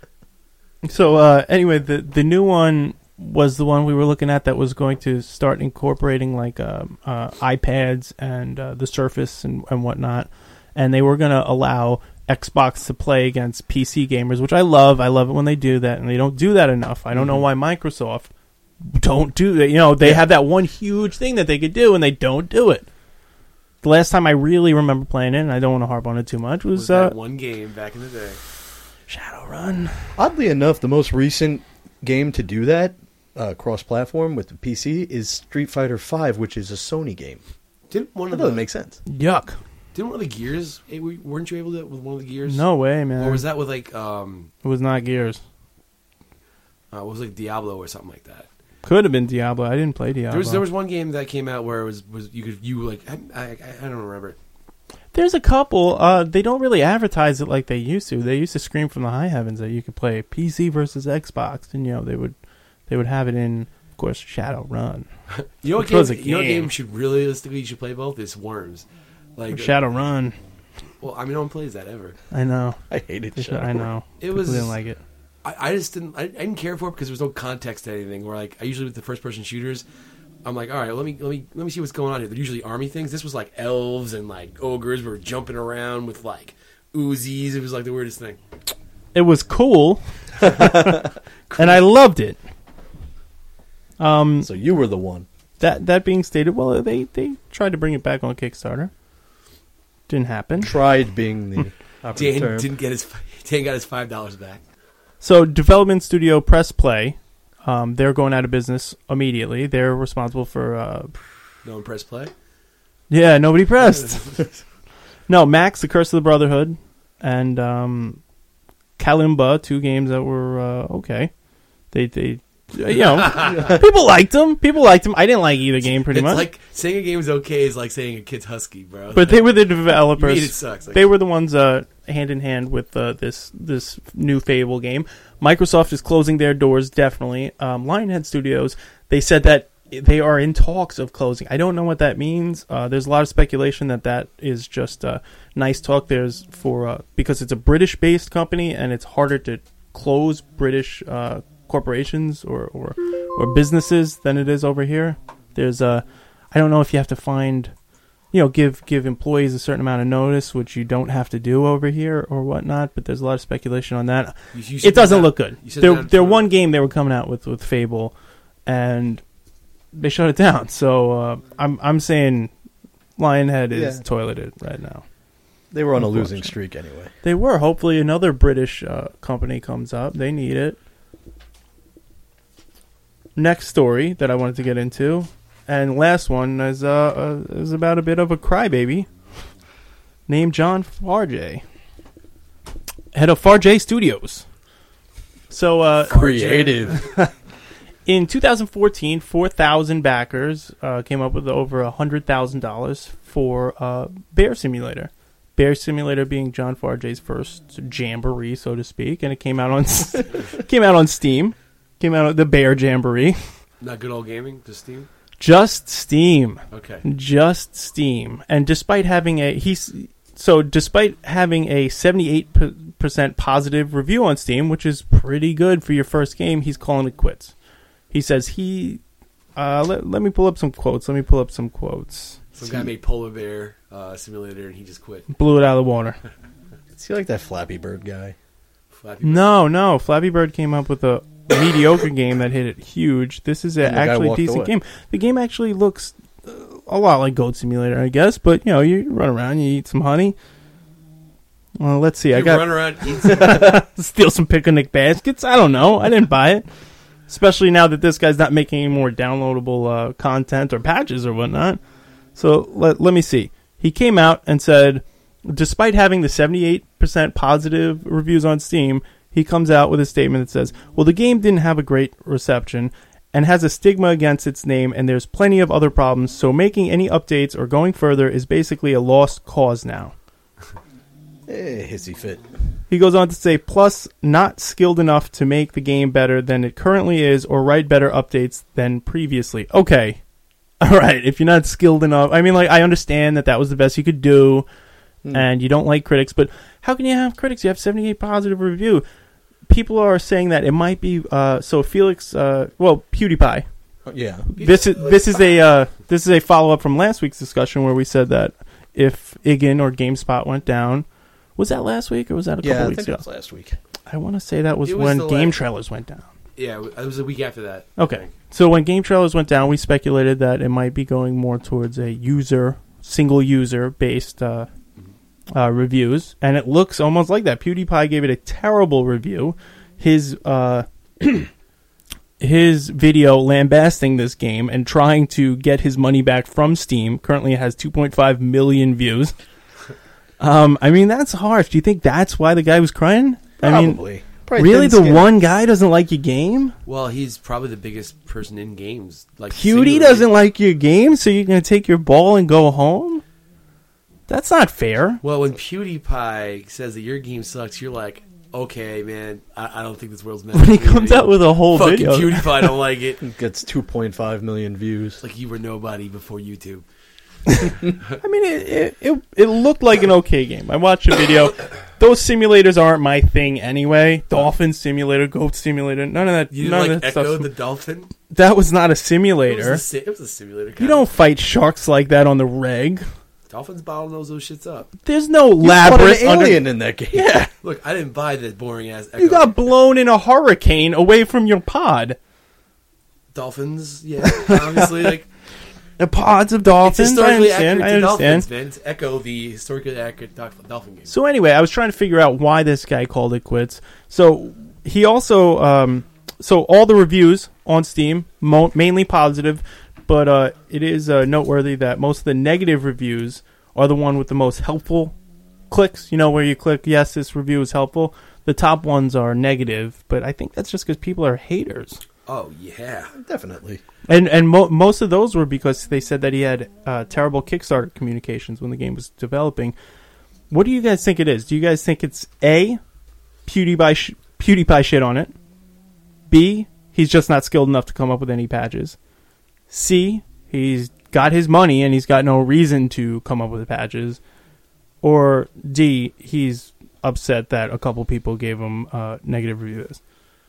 So anyway, the new one was the one we were looking at that was going to start incorporating like iPads and the Surface and whatnot, and they were going to allow Xbox to play against PC gamers, which I love. I love it when they do that, and they don't do that enough. I don't know why Microsoft don't do that. You know, they have that one huge thing that they could do, and they don't do it. The last time I really remember playing it, and I don't want to harp on it too much, was that one game back in the day. Shadowrun. Oddly enough, the most recent game to do that, cross-platform with the PC, is Street Fighter V, which is a Sony game. Didn't one That of doesn't the make sense. Yuck. Didn't one of the Gears? Weren't you able to with one of the Gears? No way, man. Or was that with like It was not Gears. it was like Diablo or something like that? Could have been Diablo. I didn't play Diablo. There was one game that came out where it was you like I don't remember. There's a couple. They don't really advertise it like they used to. They used to scream from the high heavens that you could play PC versus Xbox, and they would have it in, of course, Shadowrun. You know what Which game? was a You know what game. game should realistically you should play both? Is Worms. Like Shadowrun. well, I mean, no one plays that ever. I know. I hated I know. It People was- didn't like it. I just didn't. I didn't care for it because there was no context to anything. Where like I usually with the first person shooters, I'm like, all right, let me see what's going on here. They're usually army things. This was like elves and like ogres were jumping around with like Uzis. It was like the weirdest thing. It was cool, and I loved it. So you were the one. That being stated, well, they tried to bring it back on Kickstarter. Didn't happen. Tried being the operative Dan term. didn't get his. Dan got his $5 back. So, development studio Press Play, they're going out of business immediately. They're responsible for. No one pressed play. Yeah, nobody pressed. No, Max, The Curse of the Brotherhood, and Kalimba, 2 games that were okay. They people liked them. I didn't like either game pretty It's much. like saying a game is okay is like saying a kid's husky, bro. But they were the developers. You mean it sucks. Like, They were the ones hand in hand with this new Fable game. Microsoft is closing their doors, definitely. Lionhead Studios, they said that they are in talks of closing. I don't know what that means. There's a lot of speculation that is just nice talk. There's because it's a British-based company and it's harder to close British corporations or businesses than it is over here. There's I don't know if you have to find, give employees a certain amount of notice, which you don't have to do over here or whatnot. But there's a lot of speculation on that. you It doesn't look good. you said Their one game they were coming out with Fable, and they shut it down. So I'm saying Lionhead is toileted right now. They were on a losing streak anyway. They were. Hopefully another British company comes up. They need it. Next story that I wanted to get into, and last one is about a bit of a crybaby named John Farjay, head of Farjay Studios. So Creative. in 2014, 4,000 backers came up with over $100,000 for Bear Simulator. Bear Simulator being John Farjay's first jamboree, so to speak, and it came out on Steam. Came out of the Bear Jamboree. Not good old gaming, just Steam. Just Steam. Okay. Just Steam. And despite having a 78% positive review on Steam, which is pretty good for your first game, he's calling it quits. He says let me pull up some quotes. Some guy made Polar Bear Simulator and he just quit. Blew it out of the water. Is he like that Flappy Bird guy? Flappy Bird. No. Flappy Bird came up with a mediocre game that hit it huge. This is an And the guy actually walked decent away. game. The game actually looks a lot like Goat Simulator, I guess. But you run around, you eat some honey. Well, let's see. You run around, eat Steal some picnic baskets. I don't know. I didn't buy it. Especially now that this guy's not making any more downloadable content or patches or whatnot. So let me see. He came out and said, despite having the 78% positive reviews on Steam, he comes out with a statement that says, well, the game didn't have a great reception and has a stigma against its name, and there's plenty of other problems, so making any updates or going further is basically a lost cause now. Hissy fit. He goes on to say, plus, not skilled enough to make the game better than it currently is or write better updates than previously. Okay. All right. If you're not skilled enough, I mean, I understand that was the best you could do, and you don't like critics, but how can you have critics? You have 78 positive review. People are saying that it might be, so Felix, PewDiePie. Yeah. This is a follow-up from last week's discussion where we said that if IGN or GameSpot went down, was that last week or was that a couple I weeks think ago? it was last week. I want to say that was It was when the Game last- Trailers went down. Yeah, it was a week after that. Okay. So when Game Trailers went down, we speculated that it might be going more towards a single user based reviews, and it looks almost like that. PewDiePie gave it a terrible review. His video lambasting this game and trying to get his money back from Steam. Currently it has 2.5 million views. I mean, that's harsh. Do you think that's why the guy was crying? Probably. Probably Really, the thin-skinned. one guy doesn't like your game? Well, he's probably the biggest person in games. Like Pewdie singularly. doesn't like your game, so you're going to take your ball and go home? That's not fair. Well, when PewDiePie says that your game sucks, you're like, okay, man, I don't think this world's meant When he for me comes anymore. out with a whole Fucking video. PewDiePie don't like it. Gets 2.5 million views. Like you were nobody before YouTube. I mean, it looked like an okay game. I watched a video. Those simulators aren't my thing anyway. Dolphin Simulator, Goat Simulator, none of that. You none didn't of like that Echo stuff. the Dolphin? That was not a It simulator. was a simulator. You don't fight sharks like that on the reg. Dolphins bottlenose those shits up. There's no You fought labyrinth. an alien in that game. Yeah. Look, I didn't buy that boring ass. You got blown in a hurricane away from your pod. Dolphins, yeah, obviously, like The pods of it's dolphins. historically I accurate to understand. Dolphins, man. It's Echo, the historically accurate Dolphin game. So anyway, I was trying to figure out why this guy called it quits. So he also, so all the reviews on Steam, mainly positive, but it is noteworthy that most of the negative reviews are the one with the most helpful clicks. You know, where you click, yes, this review is helpful. The top ones are negative, but I think that's just because people are haters. Oh yeah, Definitely. And most of those were because they said that he had terrible Kickstarter communications when the game was developing. What do you guys think it is? Do you guys think it's A, PewDiePie shit on it? B, he's just not skilled enough to come up with any patches? C, he's got his money and he's got no reason to come up with patches? Or D, he's upset that a couple people gave him negative reviews?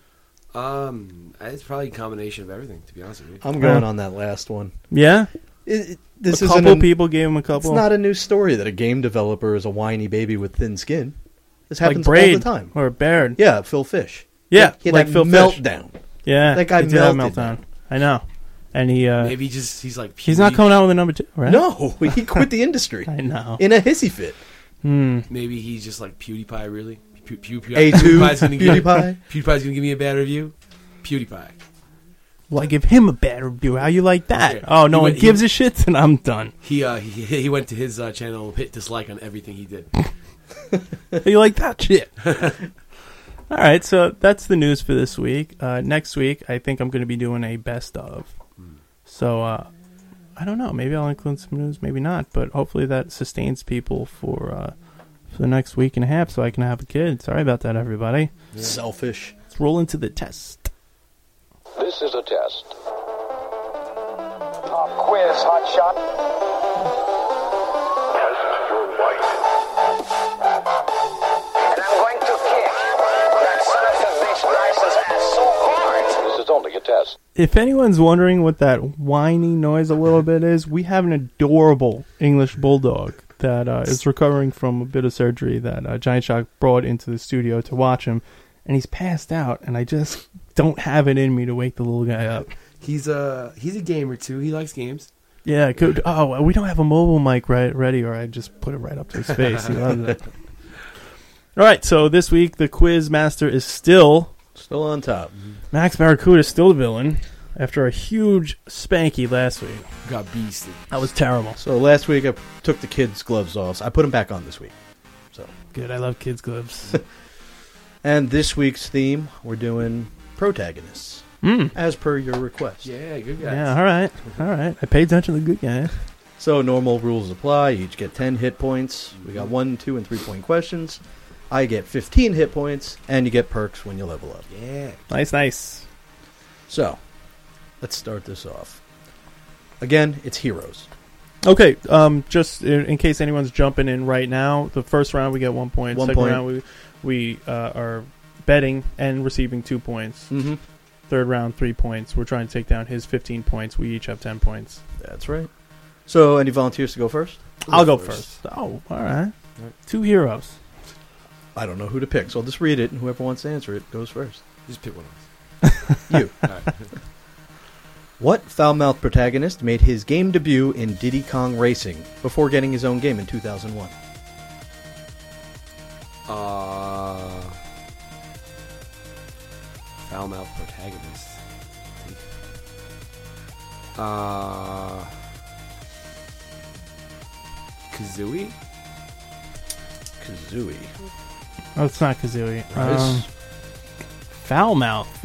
it's probably a combination of everything. To be honest with you, I'm going on that last one. Yeah? This a isn't couple people gave him a couple. It's not a new story that a game developer is a whiny baby with thin skin. This happens like Braid all the time. or Baird. Yeah, Phil Fish. Yeah, he had like that Phil Fish. meltdown. Yeah, That guy he did have a melted, meltdown. man. I know, and he maybe he's like he's not coming out with a number 2, right? No, he quit the industry I know. in a hissy fit. Maybe he's just like PewDiePie. Really, A2, PewDiePie's gonna give PewDiePie. PewDiePie's gonna give me a bad review. PewDiePie. Well, I give him a bad review. How you like that? Okay. Oh, no He one went- gives a shit, then I'm done. He went to his channel, hit dislike on everything he did. How you like that shit? All right, so that's the news for this week. Next week, I think I'm going to be doing a best of. So I don't know. Maybe I'll include some news, maybe not. But hopefully that sustains people for the next week and a half, so I can have a kid. Sorry about that, everybody. Selfish. Let's roll into the test. This is a test. Pop quiz, hot shot. Test your might. And I'm going to kick that son of a bitch license ass so hard. This is only a test. If anyone's wondering what that whiny noise a little bit is, we have an adorable English bulldog that is recovering from a bit of surgery that Giant Shock brought into the studio to watch him, and he's passed out, and I just don't have it in me to wake the little guy up. He's a gamer too. He likes games. Yeah, good. Oh, we don't have a mobile mic ready, or I just put it right up to his face. He loves it. All right, so this week the quiz master is still Still on top. Max Barracuda, still the villain after a huge spanky last week. Got beasted. That was terrible. So last week I took the kids' gloves off. So I put them back on this week. So, Good. I love kids' gloves. and this week's theme, we're doing protagonists, as per your request. Yeah, good guys. Yeah, all right. I pay attention to the good guy. So normal rules apply. You each get 10 hit points. We got 1, 2, and 3 point questions. I get 15 hit points, and you get perks when you level up. Yeah. Nice. So, let's start this off. Again, it's heroes. Okay, just in case anyone's jumping in right now, the first round we get 1 point. 1 Second point. round we are betting and receiving 2 points. Mm-hmm. Third round 3 points. We're trying to take down his 15 points. We each have 10 points. That's right. So, any volunteers to go first? I'll go first. Oh, all right. 2 heroes. I don't know who to pick, so I'll just read it, and whoever wants to answer it goes first. Just pick one of us. You. All right. What foul-mouthed protagonist made his game debut in Diddy Kong Racing before getting his own game in 2001? Foul-mouthed protagonist. Kazooie? Kazooie. Oh, it's not Kazooie. Rice. Foul-mouth.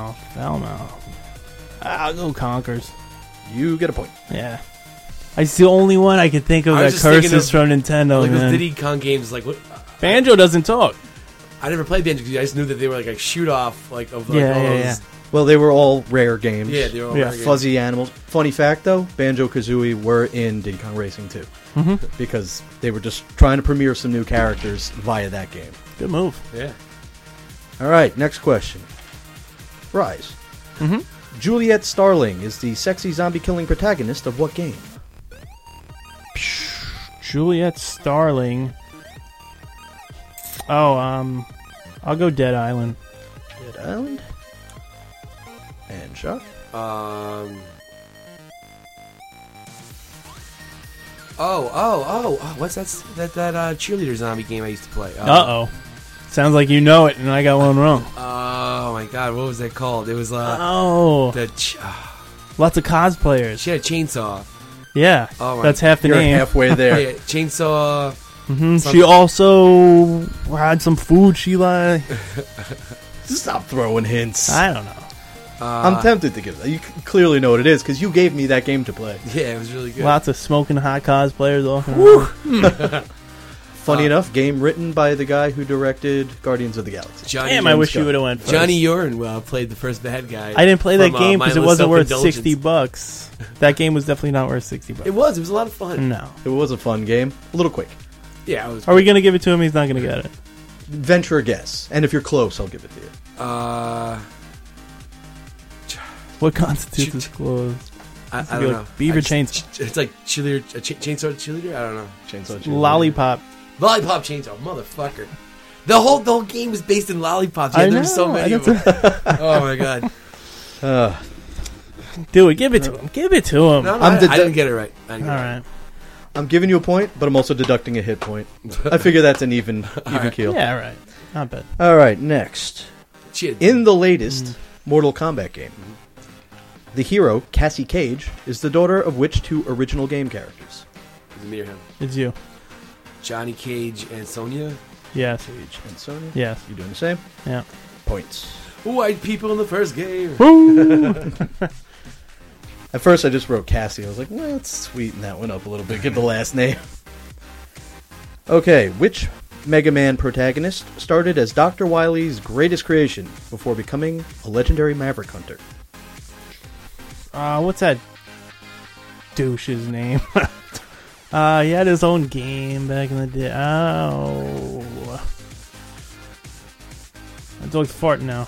I'll go Conkers. You get a point. Yeah. It's the only one I can think of I that was just thinking curses of, from Nintendo, like those man. Diddy Kong games, like what? Banjo doesn't talk. I never played Banjo because I just knew that they were like a shoot off, like of like Yeah, all yeah, those. yeah. Well, they were all rare games. Yeah, they were all Yeah. rare games. Fuzzy animals. Funny fact, though, Banjo-Kazooie were in Diddy Kong Racing, too. Mm-hmm. Because they were just trying to premiere some new characters via that game. Good move. Yeah. All right, next question. Rise. Mm-hmm. Juliet Starling is the sexy zombie-killing protagonist of what game? Juliet Starling. Oh, I'll go Dead Island. Dead Island. And Shock. What's that cheerleader zombie game I used to play? Uh-oh. Sounds like you know it, and I got one wrong. Oh my god, what was that called? It was Lots of cosplayers. she had a chainsaw. Yeah, Oh my- that's half the You're name. halfway there. Yeah, chainsaw. She also had some food she liked. Stop throwing hints. I don't know. I'm tempted to give that. You clearly know what it is because you gave me that game to play. Yeah, it was really good. Lots of smoking hot cosplayers walking around. Funny enough, game written by the guy who directed Guardians of the Galaxy. Johnny, Damn, I wish you would have went first. Johnny Urine played the first bad guy. I didn't play that from, game because it Mindless wasn't worth Self-Indulgence. $60. That game was definitely not worth $60. It was a lot of fun. No. It was a fun game. A little quick. Yeah, it was. Are we going to give it to him? He's not going to get it. Venture a guess. And if you're close, I'll give it to you. What constitutes as close? I Be don't like know. Beaver I just- Chainsaw. It's like cheerleader, chainsaw cheerleader. I don't know. Chainsaw Lollipop. Lollipop chainsaw, motherfucker. The whole game was based in lollipops. Yeah, I there's so know, many of them. Oh my god. Do it. Give it to him. Give it to him. No, I'm I didn't get it right. I didn't All get it right. I'm giving you a point, but I'm also deducting a hit point. I figure that's an even keel. Yeah, all right. Not bad. All right, next. Shit. In the latest Mortal Kombat game, the hero, Cassie Cage, is the daughter of which two original game characters? It's me or him. It's you. Johnny Cage and Sonya. Yes. Cage and Sonya? Yes. You doing the same? Yeah. Points. White people in the first game. At first, I just wrote Cassie. I was like, let's sweeten that one up a little bit. Give the last name. Okay, which Mega Man protagonist started as Dr. Wily's greatest creation before becoming a legendary Maverick Hunter? What's that douche's name? He had his own game back in the day. Oh. My dog's farting now.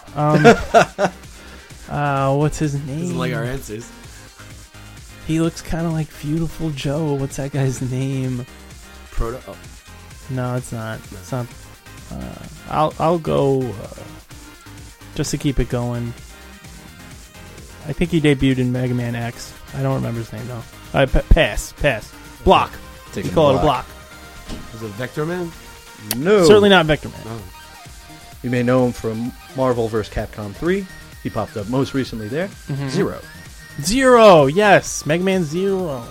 What's his name? Doesn't like our answers. He looks kind of like Beautiful Joe. What's that guy's name? Proto. Oh. No, it's not. It's not. I'll go just to keep it going. I think he debuted in Mega Man X. I don't remember his name though. Pass. Block. Taking We call the it a block. Was it Vector Man? No. Certainly not Vector Man. No. You may know him from Marvel vs. Capcom 3. He popped up most recently there. Zero. Zero. Yes, Mega Man Zero.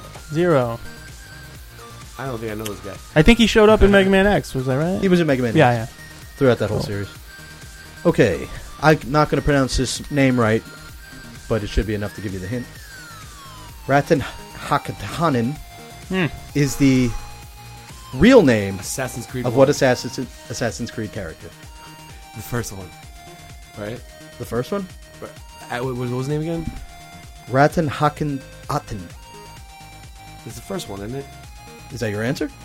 I don't think I know this guy. I think he showed up in Mega Man X. Was that right? He was in Mega Man Yeah. throughout that whole series. Okay, I'm not going to pronounce this name right, but it should be enough to give you the hint. Ratan Hakatanen is the real name Assassin's Creed. of 1. what Assassin's Creed character? The first one. Right? The first one? What was his name again? Ratan Hakatanen. It's the first one, isn't it? Is that your answer?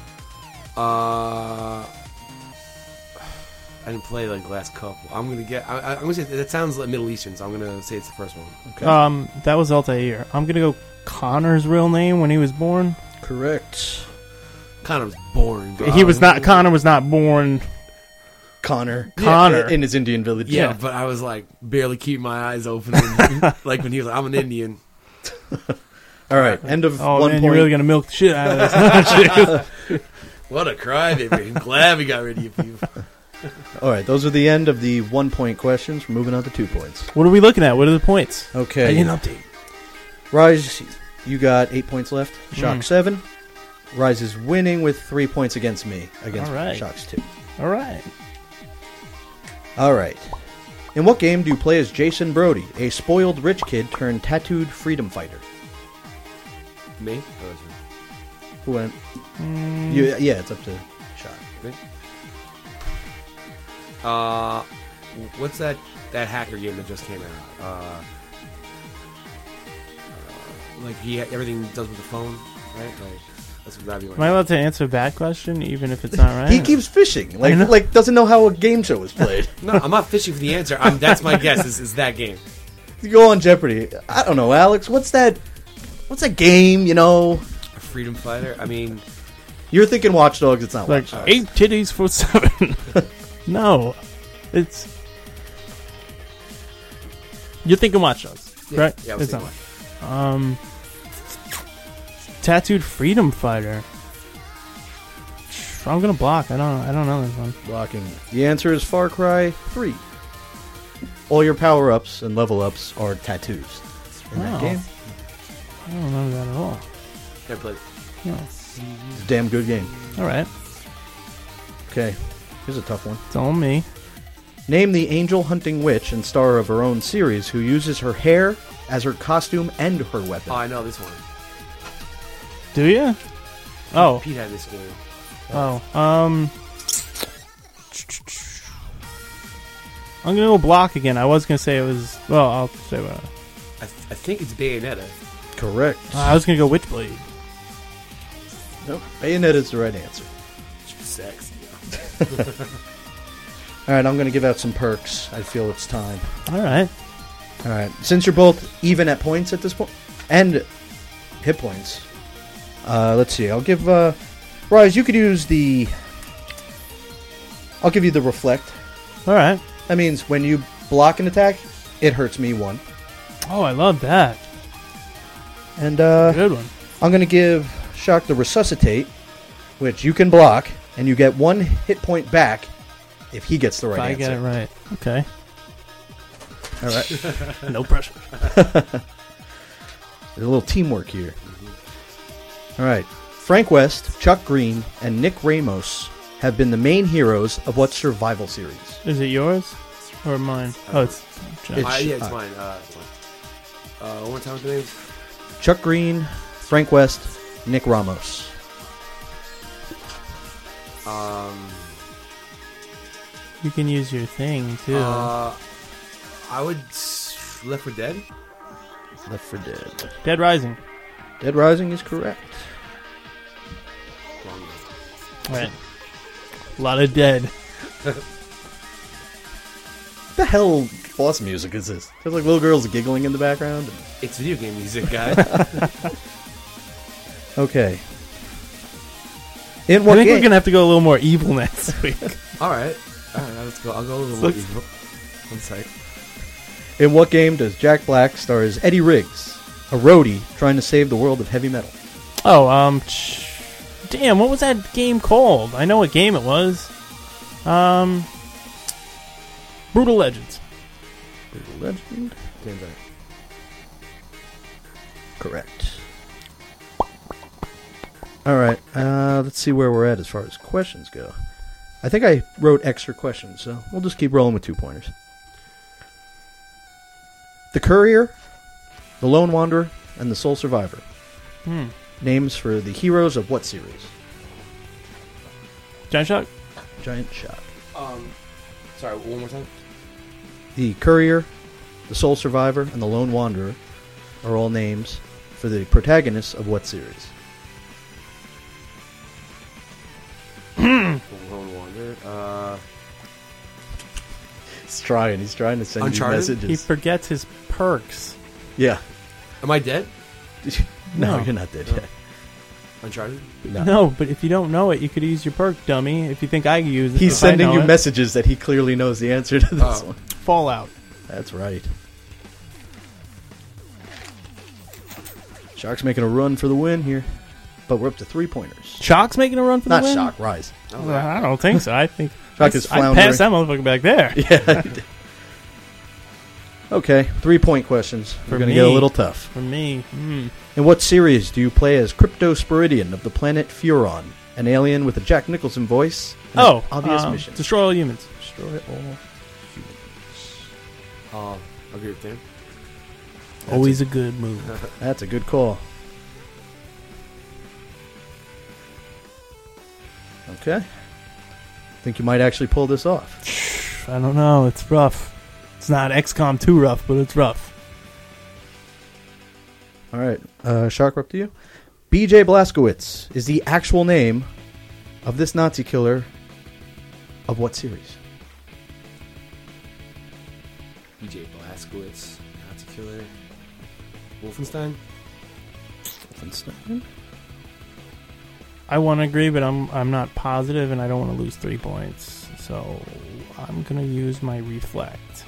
I didn't play like the last couple. I'm gonna get. I'm gonna say that sounds like Middle Eastern, so I'm gonna say it's the first one. Okay. That was Altair. I'm gonna go Connor's real name when he was born. Correct. Connor was boring. Bro. He was not. Connor was not born. Connor. Connor. In his Indian village. Yeah, but I was like barely keeping my eyes open. Like when he was like, "I'm an Indian." All right. End of Oh 1 man, point. you're really gonna milk the shit out of this. What a crybaby! I'm glad we got rid of you people. All right. Those are the end of the 1 point questions. We're moving on to 2 points. What are we looking at? What are the points? Okay. I need an update. Rise, you got 8 points left. Shock 7. Rise is winning with 3 points against me. Against All right. Shock's 2. All right. All right. In what game do you play as Jason Brody, a spoiled rich kid turned tattooed freedom fighter? Me? Who went? Yeah, it's up to Shock. What's that hacker game that just came out? Like everything does with the phone, right? Like that's what that'd be Am I allowed to answer that question even if it's not right? He keeps fishing. Like doesn't know how a game show is played. No, I'm not fishing for the answer. That's my guess. Is that game? You go on Jeopardy. I don't know, Alex. What's that game? You know? A freedom fighter? I mean, You're thinking Watch Dogs. It's not Like Watch Dogs. 8 titties for 7. No, it's. You're thinking Watch Dogs, right? Yeah, I was It's thinking not. Tattooed Freedom Fighter. I'm gonna block. I don't know this one. Blocking. The answer is Far Cry 3. All your power-ups and level-ups are tattoos in that Wow. game. I don't remember that at all. Never played. No. It's a damn good game. All right, Okay, here's a tough one. it's all me. Name the angel hunting witch and star of her own series who uses her hair as her costume and her weapon. Oh, I know this one. Do you? Oh, Pete had this game. oh. I'm gonna go block again. I was gonna say it was. Well, I'll say what. I think it's Bayonetta. Correct. I was gonna go Witchblade. Nope. Bayonetta is the right answer. Sexy. All right, I'm going to give out some perks. I feel it's time. All right. All right. Since you're both even at points at this point, and hit points, let's see. I'll give Rise. You could use the. I'll give you the reflect. All right. That means when you block an attack, it hurts me 1. Oh, I love that. And Good one. I'm going to give Shock the resuscitate, which you can block, and you get 1 hit point back if he gets the right If I answer. get it right. Okay. All right. No pressure. There's a little teamwork here. All right. Frank West, Chuck Green, and Nick Ramos have been the main heroes of what survival series? Is it yours or mine? Oh, it's. It's- Yeah, it's mine. One more time with the names. Chuck Green, Frank West, Nick Ramos. You can use your thing too. I would Left 4 Dead. Left 4 Dead. Dead Rising. Dead Rising is correct. Wrong game. Right. A lot of dead. What the hell boss music is this? There's like little girls giggling in the background. It's video game music, guy. Okay. In I what think game? we're gonna have to go a little more evil next week. All right, let's go. I'll go a little more evil. One sec. In what game does Jack Black star as Eddie Riggs, a roadie trying to save the world of heavy metal? Oh, damn, what was that game called? I know what game it was. Brutal Legends. Legend. Game's right. Correct. All right. Let's see where we're at as far as questions go. I think I wrote extra questions, so we'll just keep rolling with 2-pointers. The Courier, the Lone Wanderer, and the Sole Survivor. Names for the heroes of what series? Giant Shock? Giant Shock. Sorry, one more time. The Courier, the Sole Survivor, and the Lone Wanderer are all names for the protagonists of what series? Lone Wanderer. He's trying to send Uncharted? you He messages. forgets his perks. Yeah. Am I dead? No, No. you're not dead yet. Uncharted? No, but if you don't know it, you could use your perk, dummy. If you think I can use it, He's if I sending know you it. messages that he clearly knows the answer to this Oh. one. Fallout. That's right. Shark's making a run for the win here. But we're up to 3-pointers. Shock's making a run for the Not win? Shock, Rise. Well, I don't think so. I think Shock is I floundering. passed that motherfucker back there. Yeah. Okay, 3-point questions. We're For going to get a me. little tough. For me, In what series do you play as Cryptosporidian of the planet Furon, an alien with a Jack Nicholson voice? And an obvious mission. Destroy all humans. Destroy all humans. I'll agree with Dan. Always a good move. That's a good call. Okay. Think you might actually pull this off. I don't know. It's rough. It's not XCOM 2 rough, but it's rough. All right. Shark, up to you. B.J. Blazkowicz is the actual name of this Nazi killer of what series? BJ Blazkowicz, Nazi killer. Wolfenstein? Wolfenstein. I want to agree, but I'm not positive, and I don't want to lose 3 points. So I'm gonna use my reflect.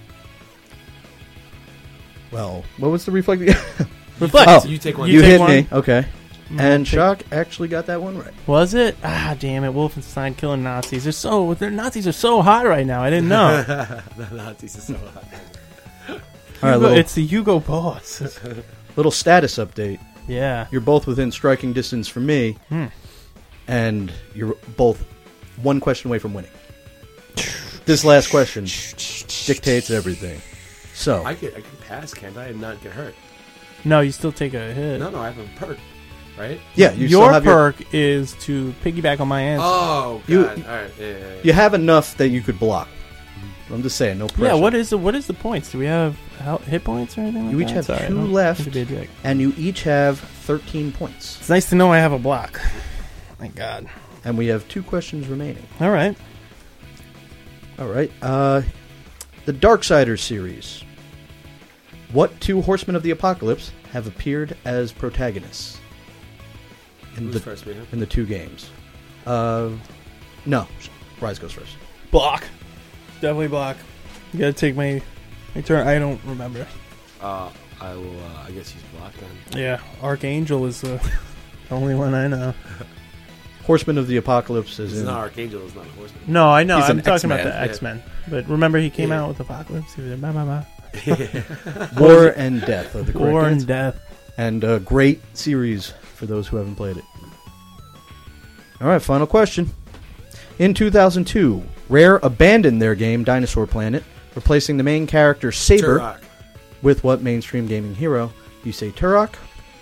Well, what was the reflect? Reflect. Oh, You take one. you take hit one. me. Okay. And take- Shock actually got that one right. Was it? Ah, damn it! Wolfenstein killing Nazis. Their Nazis are so hot right now. I didn't know. The Nazis are so hot. All right, It's the Hugo Boss. little status update. Yeah. You're both within striking distance from me, and you're both one question away from winning. This last question dictates everything. So, I could pass, can't I, and not get hurt? No, you still take a hit. No, I have a perk, right? yeah, you still Your have perk is to piggyback on my answer. Oh, God. You- All right. Yeah. you have enough that you could block. I'm just saying, no pressure. Yeah, what is the points? Do we have hit points or anything like You each that? have Sorry, I 2 don't left. mean to be a dick. And you each have 13 points. It's nice to know I have a block. Thank God. And we have 2 questions remaining. All right. All right. The Darksiders series. What 2 Horsemen of the Apocalypse have appeared as protagonists in Who's the first, me? in the 2 games? No, Rise goes first. Block. Definitely block. You gotta take my turn. I don't remember. I will. I guess he's blocked then. Yeah, Archangel is the only one I know. Horsemen of the Apocalypse is It's in. not Archangel. It's not a horseman. No, I know. He's I'm an talking about X-Man. the X-Men. But remember, he came out with Apocalypse. He was like, bah, bah, bah. War and Death are the correct War and answer. Death. And a great series for those who haven't played it. All right, final question. In 2002, Rare abandoned their game Dinosaur Planet, replacing the main character Saber Turok. with what mainstream gaming hero? You say Turok?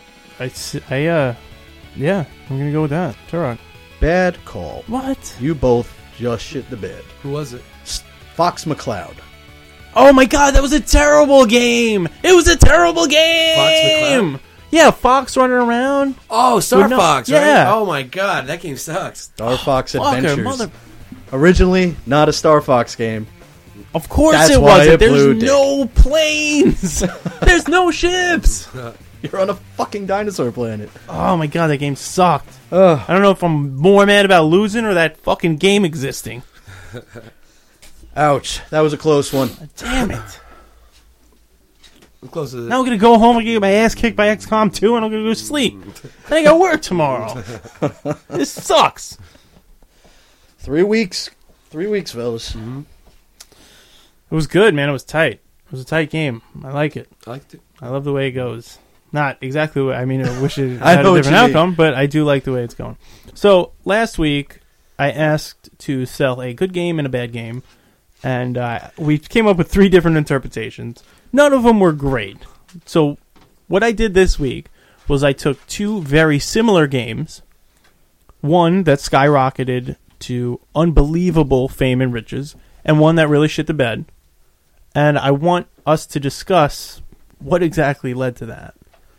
Yeah, I'm gonna go with that. Turok. Bad call. What? You both just shit the bed. Who was it? Fox McCloud. Oh my God, that was a terrible game. It was a terrible game. McCloud? Yeah, Fox running around. Oh, Star No, Fox. yeah. Right? Oh my God, that game sucks. Star Fox Fucker, Adventures. mother. Originally, not a Star Fox game. Of course That's it why wasn't. it blew There's no planes. There's no ships. You're on a fucking dinosaur planet. Oh my God, that game sucked. Ugh. I don't know if I'm more mad about losing or that fucking game existing. Ouch. That was a close one. Damn it. I'm close to Now I'm going to go home and get my ass kicked by XCOM 2 and I'm going to go sleep. Then I got work tomorrow. This sucks. 3 weeks. 3 weeks, fellas. It was good, man. It was tight. It was a tight game. I like it. I liked it. I love the way it goes. Not exactly what I mean. I wish it I had know a what different you mean. outcome, but I do like the way it's going. So last week, I asked to sell a good game and a bad game, and we came up with 3 different interpretations. None of them were great. So what I did this week was I took 2 very similar games, one that skyrocketed to unbelievable fame and riches, and one that really shit the bed. And I want us to discuss what exactly led to that.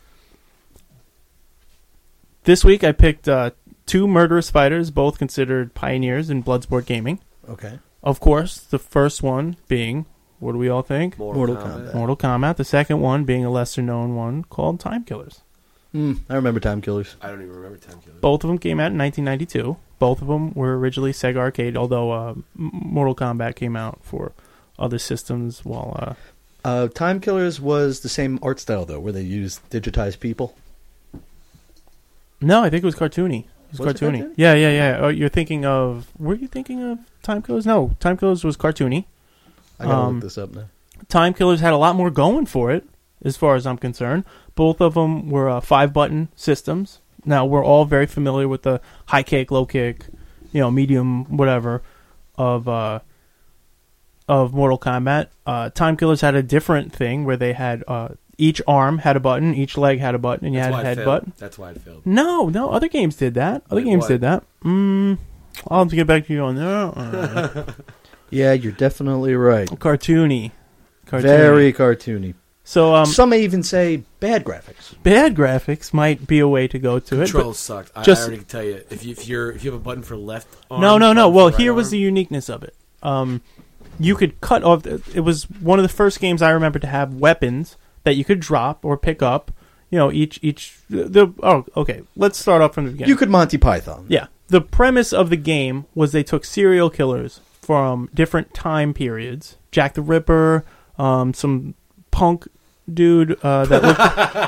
This week I picked 2 murderous fighters, both considered pioneers in Bloodsport gaming. Okay. Of course, the first one being, what do we all think? Mortal Kombat. Mortal Kombat. The second one being a lesser-known one called Time Killers. I remember Time Killers. I don't even remember Time Killer. Both of them came out in 1992. Both of them were originally Sega Arcade, although Mortal Kombat came out for other systems while... Time Killers was the same art style, though, where they used digitized people. No, I think it was cartoony. It was Was it cartoony. cartoony? Yeah. Oh, you're thinking of... Were you thinking of Time Killers? No, Time Killers was cartoony. I gotta look this up now. Time Killers had a lot more going for it, as far as I'm concerned. Both of them were 5-button systems. Now, we're all very familiar with the high kick, low kick, medium, whatever, of Mortal Kombat. Time Killers had a different thing where they had each arm had a button, each leg had a button, and you had a head button. That's why it failed. No, other games did that. Other Like games what? did that. I'll have to get back to you on that. Yeah, you're definitely right. Cartoony. Very cartoony. So, Some may even say bad graphics. bad graphics might be a way to go to Controls it. sucked. I just- already can tell you if you have a button for left arm. No. button Well, for here right was arm. the uniqueness of it. You could cut off. It was one of the first games I remember to have weapons that you could drop or pick up. Okay, let's start off from the beginning. You could Monty Python. Yeah. The premise of the game was they took serial killers from different time periods. Jack the Ripper, some punk dude that looked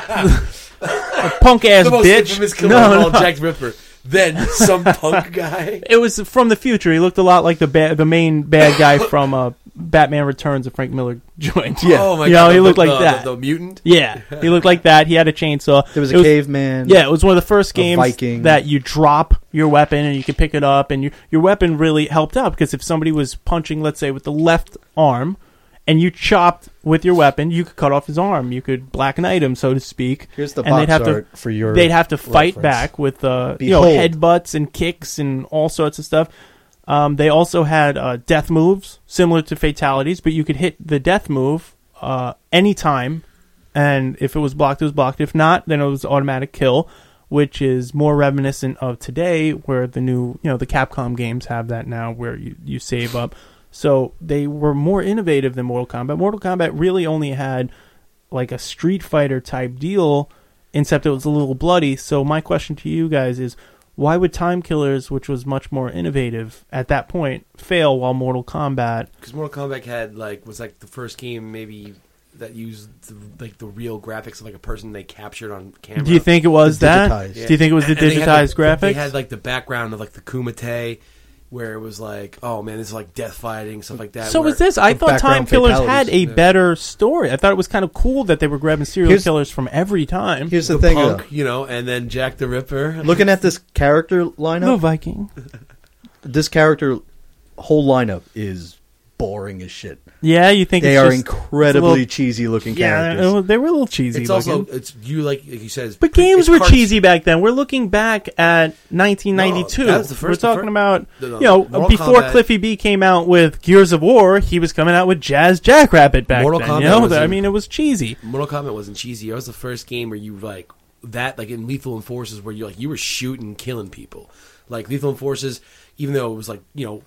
a punk ass The most bitch. infamous killer of all, Jack the Ripper. Then some punk guy. It was from the future. He looked a lot like the main bad guy from Batman Returns, a Frank Miller joint. Yeah. Oh my You god. know, he looked like that. The mutant. Yeah, he looked like that. He had a chainsaw. There was It a caveman. Yeah, it was one of the first games Viking. that you drop your weapon and you could pick it up, and your weapon really helped out because if somebody was punching, let's say, with the left arm, and you chopped with your weapon, you could cut off his arm. You could black knight him, so to speak. Here's the and box art for your They'd have to fight reference. back with Behold. headbutts and kicks and all sorts of stuff. They also had death moves similar to fatalities, but you could hit the death move anytime, and if it was blocked, it was blocked. If not, then it was automatic kill, which is more reminiscent of today, where the new, the Capcom games have that now, where you save up. So they were more innovative than Mortal Kombat. Mortal Kombat really only had like a Street Fighter type deal, except it was a little bloody. So my question to you guys is, why would Time Killers, which was much more innovative at that point, fail while Mortal Kombat? Because Mortal Kombat was the first game maybe that used the real graphics of like a person they captured on camera. Do you think it was The that? digitized. Yeah. Do you think it was the And they had, digitized graphics? They had like the background of like the Kumite, where it was like, oh man, this is like death fighting, stuff like that. So where- was this? I the thought Time background Killers had fatalities. a better story. I thought it was kind of cool that they were grabbing serial Here's- killers from every time. Here's the the thing, punk, though. and then Jack the Ripper. Looking at this character The lineup, Viking. this character whole lineup is boring as shit. Yeah, you think They it's are just incredibly a little- cheesy looking Yeah, characters. they were a little cheesy. It's looking. also it's you like you said. It's But pretty- games it's were cart- cheesy back then. We're looking back at 1992. No, that was the first- We're talking about, No, Mortal before Kombat- Cliffy B came out with Gears of War, he was coming out with Jazz Jackrabbit back Mortal then. Kombat was I in- mean, it was cheesy. Mortal Kombat wasn't cheesy. It was the first game where you like in Lethal Enforcers where you were shooting, killing people. Like Lethal Enforcers, even though it was like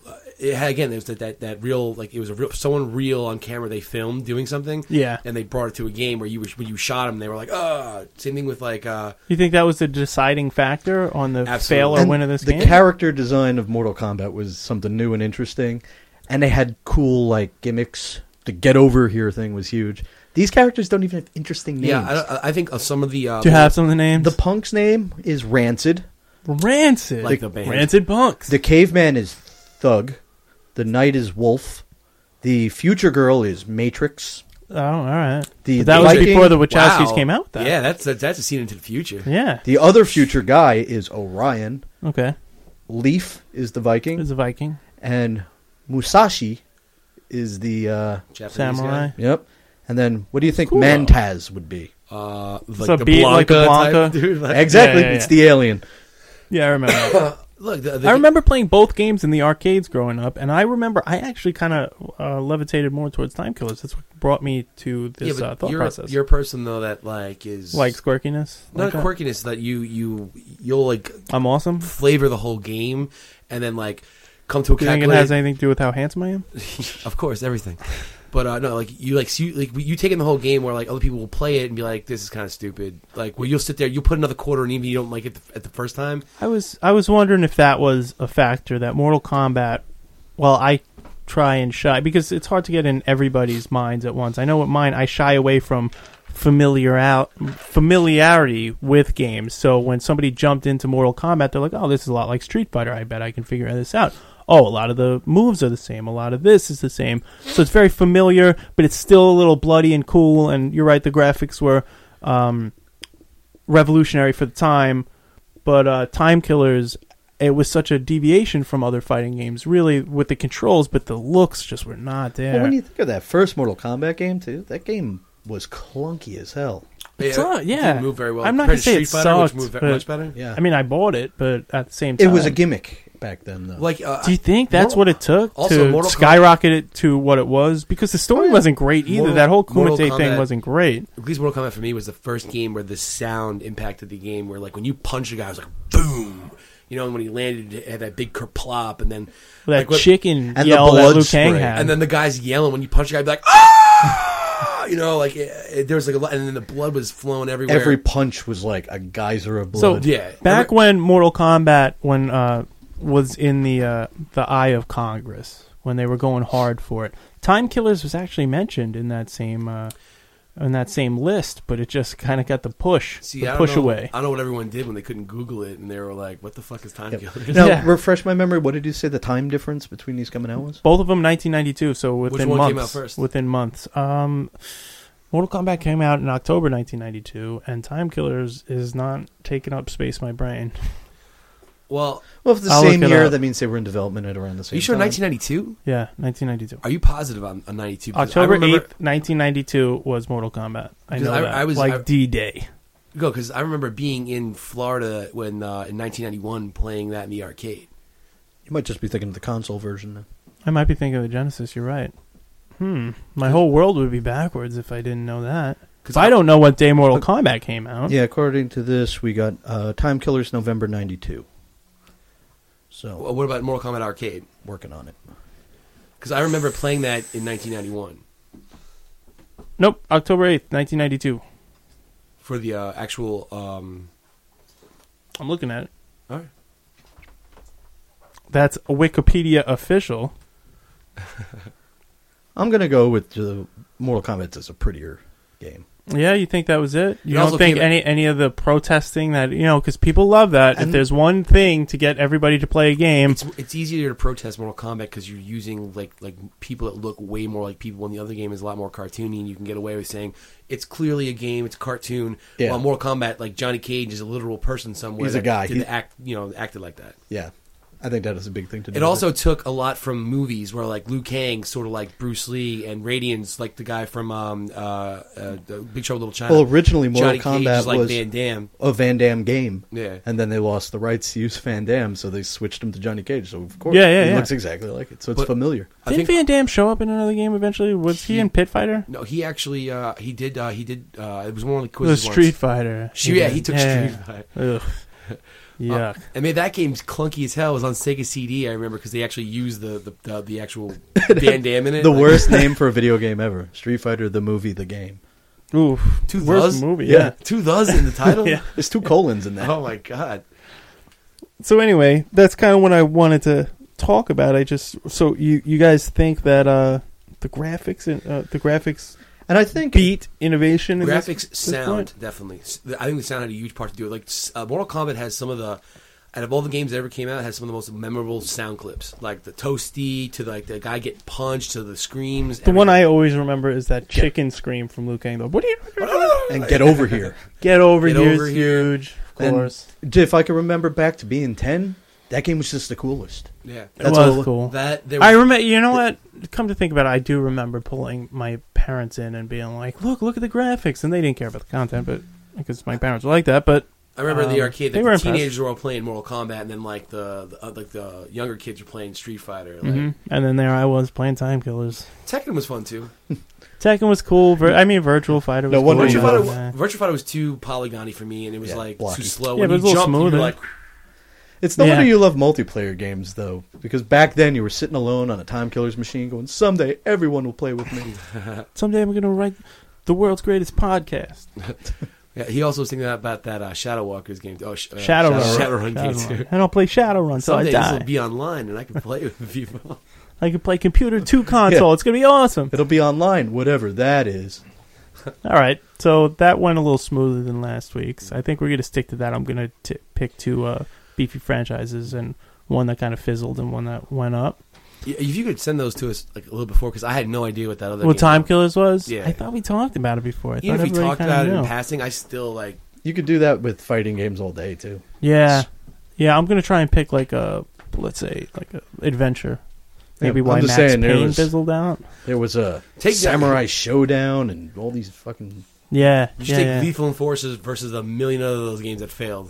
it had, again, there was that real, like it was someone real on camera they filmed doing something. Yeah. and they brought it to a game where when you shot them, they were like, same thing with like You think that was the deciding factor on the Absolutely. fail or And win of this the game? character design of Mortal Kombat was something new and interesting, and they had cool like gimmicks. The get over here thing was huge. These characters don't even have interesting names. I think of some of the Do you have some of the names? The punk's name is Rancid. Rancid. Like the band. Rancid Punks. The caveman is Thug. The knight is Wolf. The future girl is Matrix. Oh, all right. The But that was Viking- before the Wachowskis Wow. came out with that. Yeah, that's a scene into the future. Yeah. The other future guy is Orion. Okay. Leaf is the Viking. There's a Viking. And Musashi is the Japanese Samurai. guy. yep. And then what do you think Cool. Mantaz would be? Like a the beat like Blanca, the Blanca. type dude. Like, Exactly. yeah, It's yeah. the alien. Yeah, I remember that. look, I remember playing both games in the arcades growing up, and I remember I actually kind of levitated more towards Time Killers. That's what brought me to this but thought process. You're a person though that like is Like quirkiness? not Like that? quirkiness that you'll like I'm awesome. flavor the whole game and then like come to a Do you think it calculated. has anything to do with how handsome I am? Of course, everything. But no, like you take in the whole game where like other people will play it and be like, "This is kind of stupid." Like, where you'll sit there, you'll put another quarter, and even if you don't like it at the first time. I was wondering if that was a factor that Mortal Kombat. Well, I try and shy because it's hard to get in everybody's minds at once. I know with mine, I shy away from familiarity with games. So when somebody jumped into Mortal Kombat, they're like, "Oh, this is a lot like Street Fighter. I bet I can figure this out." Oh, a lot of the moves are the same. A lot of this is the same. So it's very familiar, but it's still a little bloody and cool. And you're right, the graphics were revolutionary for the time. But Time Killers, it was such a deviation from other fighting games, really, with the controls, but the looks just were not there. Well, when you think of that first Mortal Kombat game, too, that game was clunky as hell. It's It not- yeah. didn't move very well. I'm not Compared gonna say to it Street Fighter, which sucked, moved but- much better. Yeah. I mean, I bought it, but at the same time... It was a gimmick back then, though. Like, Do you think that's what it took Also, to Mortal skyrocket it to what it was? Because the story wasn't great either. That whole Mortal Kumite thing Kombat- wasn't great. At least Mortal Kombat for me was the first game where the sound impacted the game. Where like when you punch a guy, it was like boom. You know, and when he landed, it had that big kerplop, and then That like, what- chicken and the yell that blood Liu Kang spray. had. and then the guys yelling when you punch a guy, be like, ah! like there was like a lot, and then the blood was flowing everywhere. Every punch was like a geyser of So blood. Yeah. back when Mortal Kombat was in the eye of Congress, when they were going hard for it, Time Killers was actually mentioned in that same list, but it just kind of got the push away. I don't know what everyone did when they couldn't Google it, and they were like, "What the fuck is Time Killers?" Now, Yeah. refresh my memory. What did you say the time difference between these coming out was? Both of them 1992, so within one months. came out first? Within months. Mortal Kombat came out in October 1992, and Time Killers is not taking up space in my brain. Well, Well, if it's the I'll same look it year, up. that means they were in development at around the same you sure time. 1992? Yeah, 1992. Are you positive on 92? Because October I remember, 8th, 1992 was Mortal Kombat. I know Because that. I was- like I- D-Day. Go, because I remember being in Florida when in 1991 playing that in the arcade. You might just be thinking of the console version now. I might be thinking of the Genesis. You're right. My whole world would be backwards if I didn't know that. Because I don't know what day Mortal Kombat came out. Yeah, according to this, we got Time Killers November 92. So, Well, what about Mortal Kombat Arcade? working on it. Because I remember playing that in 1991 Nope, October 8th, 1992. for the actual. I'm looking at it. All right. That's a Wikipedia official. I'm going to go with Mortal Kombat as a prettier game. Yeah, you think that was it? You It also don't think came- any of the protesting that, because people love that. If And- there's one thing to get everybody to play a game, It's easier to protest Mortal Kombat because you're using like people that look way more like people, and the other game is a lot more cartoony, and you can get away with saying it's clearly a game, it's a cartoon. Yeah. While Mortal Kombat, like Johnny Cage is a literal person somewhere. He's a that guy. did the acted like that. Yeah, I think that is a big thing to do. It also took a lot from movies where like Liu Kang, sort of like Bruce Lee, and Radiance, like the guy from Big Trouble in Little China. Well, originally Mortal Johnny Cage Kombat is like was Van Damme. a Van Damme game. Yeah. And then they lost the rights to use Van Damme, so they switched him to Johnny Cage. So, of course, Yeah, he yeah. looks exactly like it. So it's But- familiar. I didn't think Van Damme show up in another game eventually? Was he in Pit Fighter? no, he actually he did. It was one of the The quizzes. Street once. Fighter. Yeah, he took Yeah. Street Fighter. Ugh. Yuck. I mean, that game's clunky as hell. It was on Sega CD, I remember, because they actually used the actual Van Damme in it. The Like, worst name for a video game ever: Street Fighter, the movie, the game. Oof. Two Worst thes? movie. Yeah. Yeah. two thes in the title. Yeah. There's 2 colons in that. Oh my god. So anyway, that's kind of what I wanted to talk about. So you guys think that the graphics And I think beat innovation in Graphics, this sound, point? definitely. I think the sound had a huge part to do with it. Like Mortal Kombat has some of the, out of all the games that ever came out, it has some of the most memorable sound clips, like the toasty to like the guy getting punched to the screams. The one I always remember is that chicken scream from Liu Kang. What are you? and get over here. Get over Get here! over Is here. huge. Of And course, if I can remember back to being 10, that game was just the coolest. Yeah, it That's was all- cool. that there I was, remember. You know what? Come to think about it, I do remember pulling my parents in and being like, "Look at the graphics," and they didn't care about the content, but because my parents were like that. But I remember in the arcade they that were the impressed. teenagers were all playing Mortal Kombat, and then like the younger kids were playing Street Fighter. Like, and then there I was playing Time Killers. Tekken was fun too. Tekken was cool. Virtual Fighter was No cool. wonder Virtua you love Fighter, Virtua Fighter was too polygony for me, and it was Yeah, like blocky. too slow. Yeah, When but you it's a little jumped, you were smoother. like, It's no Yeah. wonder you love multiplayer games, though, because back then you were sitting alone on a Time Killers machine going, someday everyone will play with me. Someday I'm going to write the world's greatest podcast. yeah, he also was thinking about that Shadow Walkers game. Oh, Shadowrun. Shadowrun game too. And I'll play Shadowrun until I Someday this die. will be online, and I can play with people. I can play computer 2 console. Yeah. It's going to be awesome. It'll be online, whatever that is. All right. So that went a little smoother than last week's. I think we're going to stick to that. I'm going to pick 2 beefy franchises, and one that kind of fizzled and one that went up. If you could send those to us like a little before, because I had no idea what that other What game Time was. Killers was? Yeah. I thought we talked about it before. I Even thought if we everybody talked kinda about it in knew. passing, I still like. You could do that with fighting games all day, too. Yeah. I'm going to try and pick like a, let's say, like a adventure. Maybe Yeah, why I'm just Max saying, there Payne was- fizzled out. There was a Take that- Samurai Showdown and all these fucking... Yeah. You should take Lethal Enforcers versus a million other of those games that failed.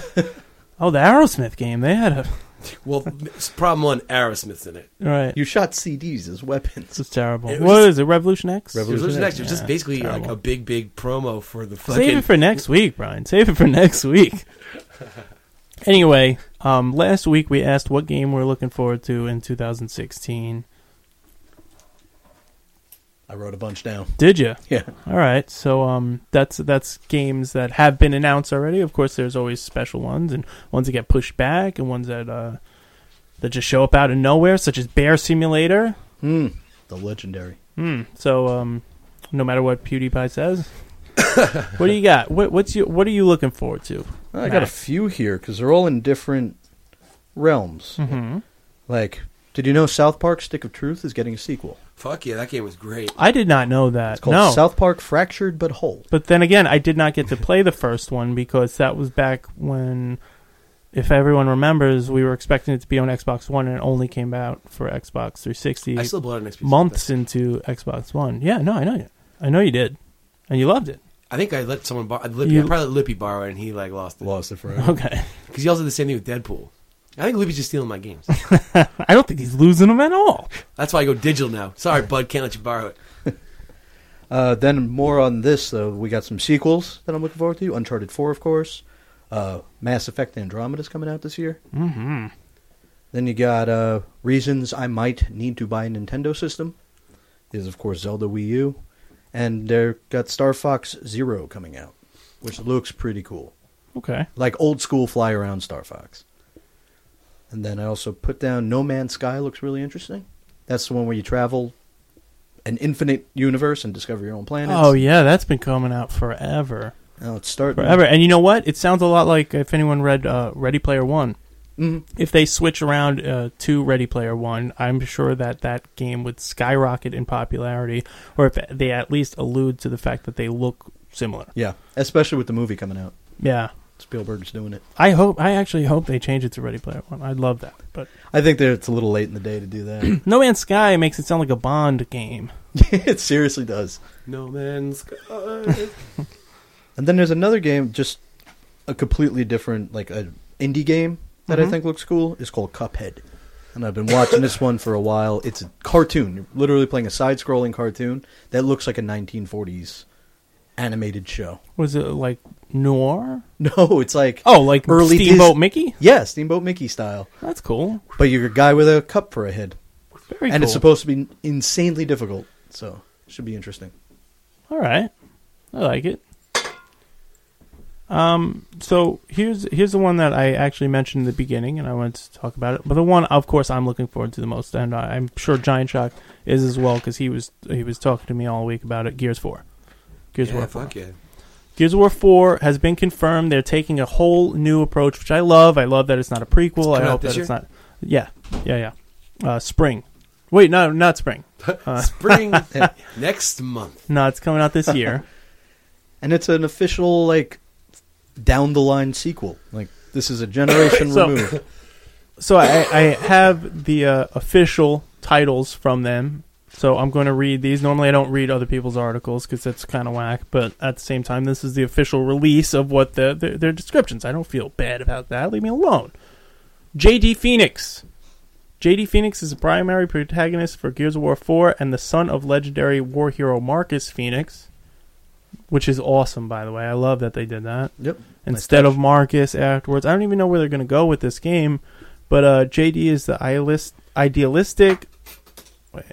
Oh, the Aerosmith game. They had a... Well, problem one, Aerosmith's in it. Right. You shot CDs as weapons. This is terrible. It was What just- is it, Revolution X? It was Revolution next. It was just Yeah, basically like terrible. a big promo for the fucking. Save it for next week, Brian. Save it for next week. Anyway, last week we asked what game we're looking forward to in 2016. I wrote a bunch down. Did you? Yeah. All right. So that's games that have been announced already. Of course, there's always special ones and ones that get pushed back and ones that just show up out of nowhere, such as Bear Simulator. The legendary. So no matter what PewDiePie says, what do you got? What are you looking forward to? I got a few here because they're all in different realms. Mm-hmm. Like, did you know South Park Stick of Truth is getting a sequel? Fuck yeah, that game was great. I did not know that. It's called No. South Park Fractured But Whole. But then again, I did not get to play the first one because that was back when, if everyone remembers, we were expecting it to be on Xbox One and it only came out for Xbox 360 I still bought it next piece. months into Xbox One. Yeah, no, I know you. I know you did. And you loved it. I think I let someone borrow. I probably let Lippy borrow it, and he like lost it. Lost it forever. Okay. Because he also did the same thing with Deadpool. I think Lippy's just stealing my games. I don't think he's losing them at all. That's why I go digital now. Sorry, bud, can't let you borrow it. Then more on this, though. We got some sequels that I'm looking forward to. Uncharted 4, of course. Mass Effect Andromeda's coming out this year. Mm-hmm. Then you got reasons I might need to buy a Nintendo system. Is, of course, Zelda Wii U. And they've got Star Fox Zero coming out, which looks pretty cool. Okay. Like old school fly around Star Fox. And then I also put down No Man's Sky looks really interesting. That's the one where you travel an infinite universe and discover your own planets. Oh, yeah, that's been coming out forever. Now it's starting. Forever. And you know what? It sounds a lot like if anyone read Ready Player One. Mm-hmm. If they switch around to Ready Player One, I'm sure that game would skyrocket in popularity, or if they at least allude to the fact that they look similar. Yeah, especially with the movie coming out. Yeah. Spielberg's doing it. I actually hope they change it to Ready Player One. I'd love that. But I think that it's a little late in the day to do that. No Man's Sky makes it sound like a Bond game. It seriously does. No Man's Sky. And then there's another game, just a completely different, like an indie game that I think looks cool. It's called Cuphead. And I've been watching this one for a while. It's a cartoon. You're literally playing a side-scrolling cartoon that looks like a 1940s animated show. Was it like noir? No, it's like like early Steamboat Mickey? Yeah, Steamboat Mickey style. That's cool. But you're a guy with a cup for a head. Very And cool. it's supposed to be insanely difficult. So, should be interesting. All right. I like it. So here's the one that I actually mentioned in the beginning, and I wanted to talk about it. But the one, of course, I'm looking forward to the most, and I'm sure Giant Shock is as well, because he was talking to me all week about it. Gears 4. Gears of War 4. Fuck yeah. Gears of War 4 has been confirmed. They're taking a whole new approach, which I love. I love that it's not a prequel. I hope that it's not. Yeah. Spring. Wait, no, not spring. Spring next month. No, it's coming out this year. And it's an official, like, down-the-line sequel. Like, this is a generation removed. So I have the official titles from them. So I'm going to read these. Normally I don't read other people's articles because that's kind of whack. But at the same time, this is the official release of what their descriptions. I don't feel bad about that. Leave me alone. J.D. Phoenix. J.D. Phoenix is the primary protagonist for Gears of War 4 and the son of legendary war hero Marcus Phoenix. Which is awesome, by the way. I love that they did that. Yep. Instead of Marcus afterwards. I don't even know where they're going to go with this game. But JD is the idealistic... Wait.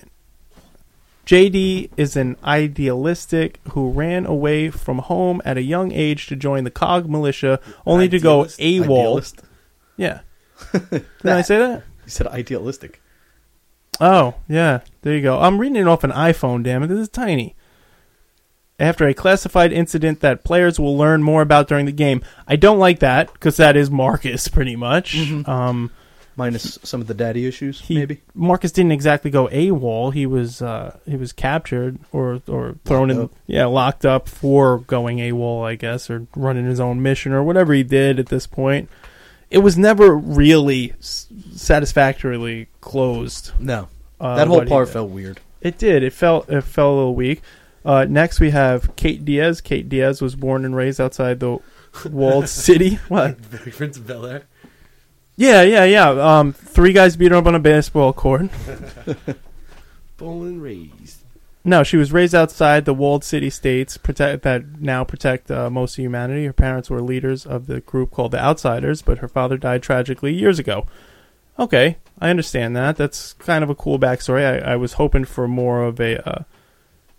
JD is an idealistic who ran away from home at a young age to join the COG militia, only to go AWOL. Idealist? Yeah. Did I say that? You said idealistic. Oh, yeah. There you go. I'm reading it off an iPhone, damn it. This is tiny. After a classified incident that players will learn more about during the game. I don't like that, because that is Marcus, pretty much. Mm-hmm. Minus some of the daddy issues, maybe? Marcus didn't exactly go AWOL. He was captured or thrown locked up for going AWOL, I guess, or running his own mission or whatever he did at this point. It was never really satisfactorily closed. No. That whole part felt weird. It did. It felt a little weak. Next, we have Kate Diaz. Kate Diaz was born and raised outside the walled city. What? Prince of Bel-Air? Yeah. 3 guys beat her up on a basketball court. Born and raised. No, she was raised outside the walled city states that now protect most of humanity. Her parents were leaders of the group called the Outsiders, but her father died tragically years ago. Okay, I understand that. That's kind of a cool backstory. I was hoping for more of a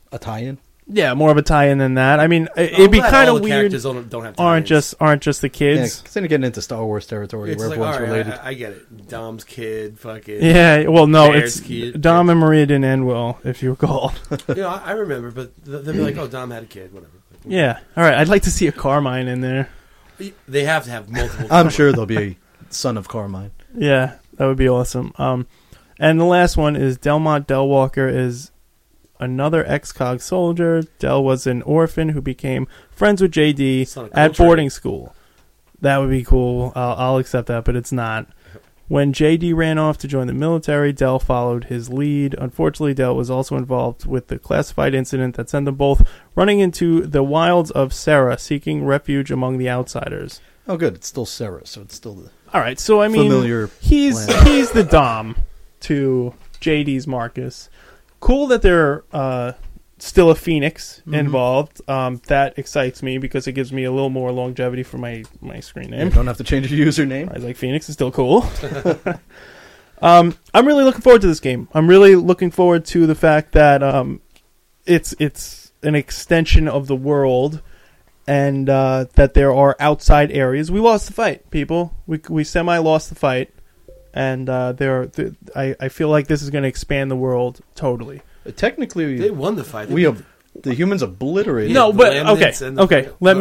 a tie-in. Yeah, more of a tie-in than that. I mean, I'm it'd be glad kind all of the weird. characters don't have Aren't tie-ins. just the Yeah, kids? because then you're getting into Star Wars territory It's where like, everyone's all right, related. I get it. Dom's kid, fucking. Yeah. Well, no, Bear's it's kid. Dom and Maria didn't end well, if you recall. You know, I remember, but they'll be like, oh, Dom had a kid, whatever. Yeah. All right. I'd like to see a Carmine in there. They have to have multiple. I'm sure there'll be a son of Carmine. Yeah, that would be awesome. And the last one is Delmont Delwalker is another ex-COG soldier. Del was an orphan who became friends with JD Son of at Coltrane. boarding school. That would be cool. I'll accept that, but it's not. When JD ran off to join the military, Del followed his lead. Unfortunately, Del was also involved with the classified incident that sent them both running into the wilds of Serra, seeking refuge among the outsiders. Oh, good. It's still Sarah, so it's still the All right, so I mean, familiar. he's land. the Dom to JD's Marcus. Cool that they're still a Phoenix involved. That excites me because it gives me a little more longevity for my screen You name. don't have to change your username. I was like, Phoenix is still cool. I'm really looking forward to this game. I'm really looking forward to the fact that it's an extension of the world, and that there are outside areas. We lost the fight, people. We semi-lost the fight, and I feel like this is going to expand the world totally. Technically, They won the fight. the humans obliterated. No, the but Lamanites and the- okay. Let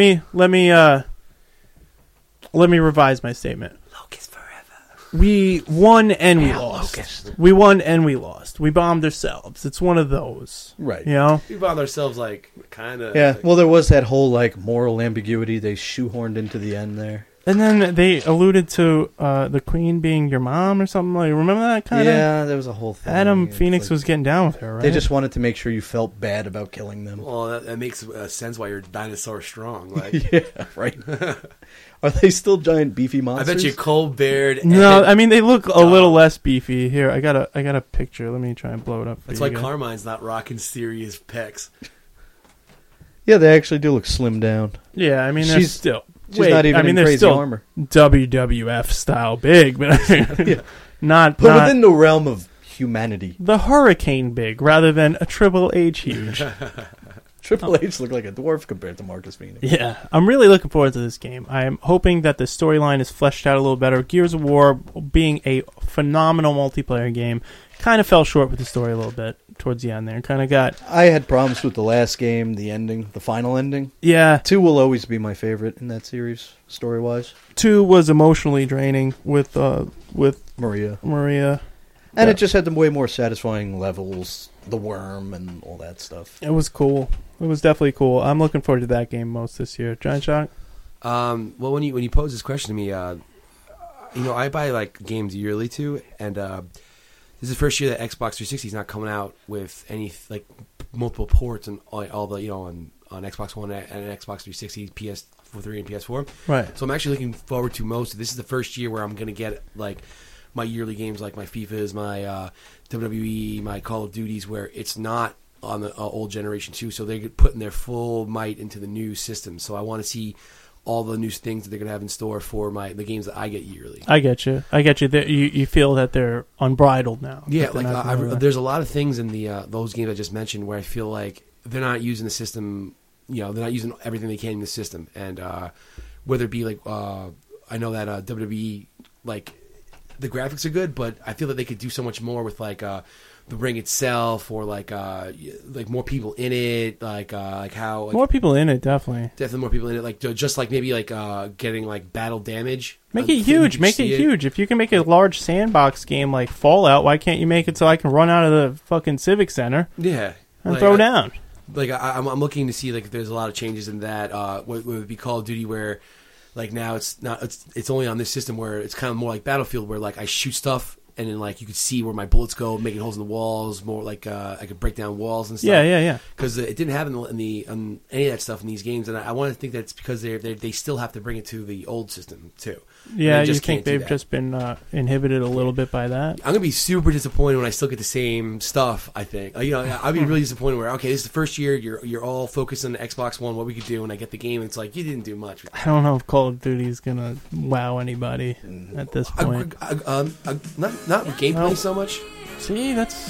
me revise my statement. Locust forever. We won and we lost. We won and we lost. We bombed ourselves. It's one of those, Right. you know. We found ourselves like kind of. Yeah, well, there was that whole like moral ambiguity they shoehorned into the end there. And then they alluded to the queen being your mom or something. Like, remember that kind of? Yeah, there was a whole thing. Adam It's Phoenix like- was getting down with her, right? They just wanted to make sure you felt bad about killing them. Well, that makes sense why you're dinosaur strong. Like, Yeah, right. Are they still giant beefy I monsters? bet you Cold Bared. No, I mean they look a little less beefy. Here, I got a picture. Let me try and blow it up. For That's you why guys. Carmine's not rocking serious pecs. Yeah, they actually do look slimmed down. Yeah, I mean they're She's- still. She's not even I mean in they're crazy still armor. WWF style big, but Yeah. not But not within the realm of humanity. the Hurricane big rather than a Triple H huge. Triple H looked like a dwarf compared to Marcus Phoenix. Yeah, I'm really looking forward to this game. I'm hoping that the storyline is fleshed out a little better. Gears of War, being a phenomenal multiplayer game, kind of fell short with the story a little bit towards the end there. Kind of got, I had problems with the last game, the ending, the final ending. yeah, 2 will always be my favorite in that series, story-wise. 2 was emotionally draining with Maria. Maria. And Yeah. it just had the way more satisfying levels, the worm and all that stuff. It was cool. It was definitely cool. I'm looking forward to that game most this year. Giant Shock? Well, when you pose this question to me, I buy like games yearly too, and this is the first year that Xbox 360 is not coming out with any like multiple ports and all the on Xbox One and Xbox 360, PS3 and PS4. Right. So I'm actually looking forward to most. This is the first year where I'm going to get like my yearly games, like my FIFAs, my WWE, my Call of Duties, where it's not on the old generation too. So they're putting their full might into the new system. So I want to see all the new things that they're going to have in store for the games that I get yearly. I get you. You feel that they're unbridled now. Yeah, That they're like not gonna- there's a lot of things in the those games I just mentioned where I feel like they're not using the system. They're not using everything they can in the system, and whether it be like I know that WWE, like the graphics are good, but I feel that they could do so much more with like the ring itself, or like more people in it, like how like, more people in it, definitely. definitely more people in it, like just like maybe like getting like battle damage. Make it huge. Make it huge. If you can make a large sandbox game like Fallout, why can't you make it so I can run out of the fucking Civic Center Yeah, and Like, throw down? Like I'm looking to see like if there's a lot of changes in that. What would be Call of Duty, where like now it's only on this system where it's kind of more like Battlefield, where like I shoot stuff and then like you could see where my bullets go, making holes in the walls. More like I could break down walls and stuff. Yeah. Because it didn't have any of that stuff in these games, and I want to think that's because they still have to bring it to the old system too. Yeah, They you just think can't do they've that. just been inhibited a little bit by that? I'm gonna be super disappointed when I still get the same stuff. I think I'll be really disappointed. Where okay, this is the first year you're all focused on the Xbox One, what we could do, and I get the game, and it's like you didn't do much. I don't know if Call of Duty is gonna wow anybody at this point. Not with gameplay so much. See, that's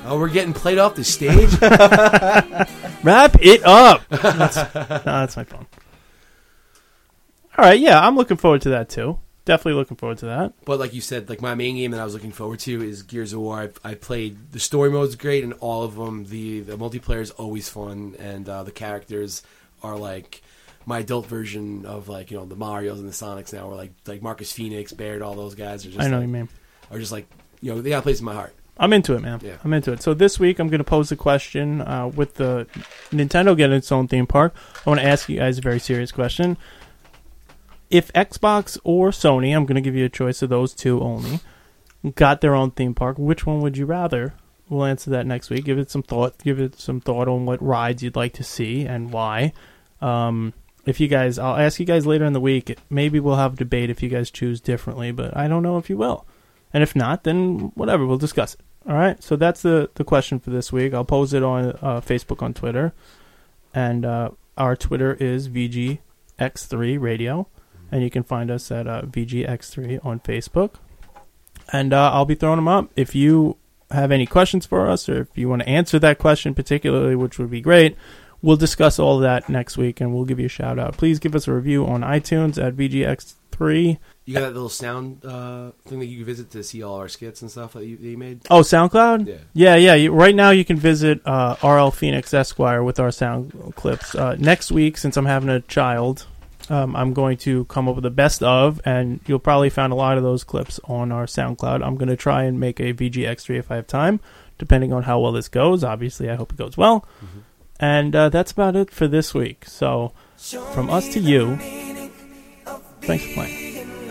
Oh, we're getting played off the stage? Wrap it up. That's my phone. All right, yeah, I'm looking forward to that too. Definitely looking forward to that. But like you said, like my main game that I was looking forward to is Gears of War. I played, the story mode's great in all of them. The multiplayer is always fun, and the characters are like my adult version of like, you know, the Marios and the Sonics now, or like Marcus Phoenix, Baird, all those guys are just I know like, what you mean. are just like, you know, they got a place in my heart. I'm into it, man. Yeah. I'm into it. So this week I'm going to pose a question with the Nintendo getting its own theme park. I want to ask you guys a very serious question. If Xbox or Sony, I'm going to give you a choice of those two only, got their own theme park, which one would you rather? We'll answer that next week. Give it some thought. Give it some thought on what rides you'd like to see and why. If you guys, I'll ask you guys later in the week. Maybe we'll have a debate if you guys choose differently, but I don't know if you will. And if not, then whatever, we'll discuss it. All right? So that's the question for this week. I'll pose it on Facebook, on Twitter. And our Twitter is VGX3 Radio. And you can find us at VGX3 on Facebook. And I'll be throwing them up. If you have any questions for us, or if you want to answer that question particularly, which would be great, we'll discuss all of that next week, and we'll give you a shout-out. Please give us a review on iTunes at VGX3. You got that little sound thing that you can visit to see all our skits and stuff that you made? Oh, SoundCloud? Yeah. Right now you can visit RL Phoenix Esquire with our sound clips. Next week, since I'm having a child, I'm going to come up with the best of, and you'll probably find a lot of those clips on our SoundCloud. I'm going to try and make a VGX3 if I have time, depending on how well this goes. Obviously, I hope it goes well. Mm-hmm. And that's about it for this week. So, from us to you, thanks for playing.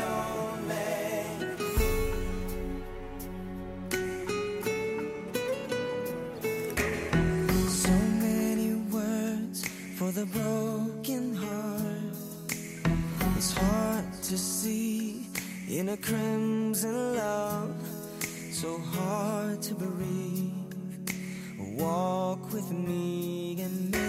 So many words for the broken heart. It's hard to see in a crimson love. So hard to breathe. Walk with me and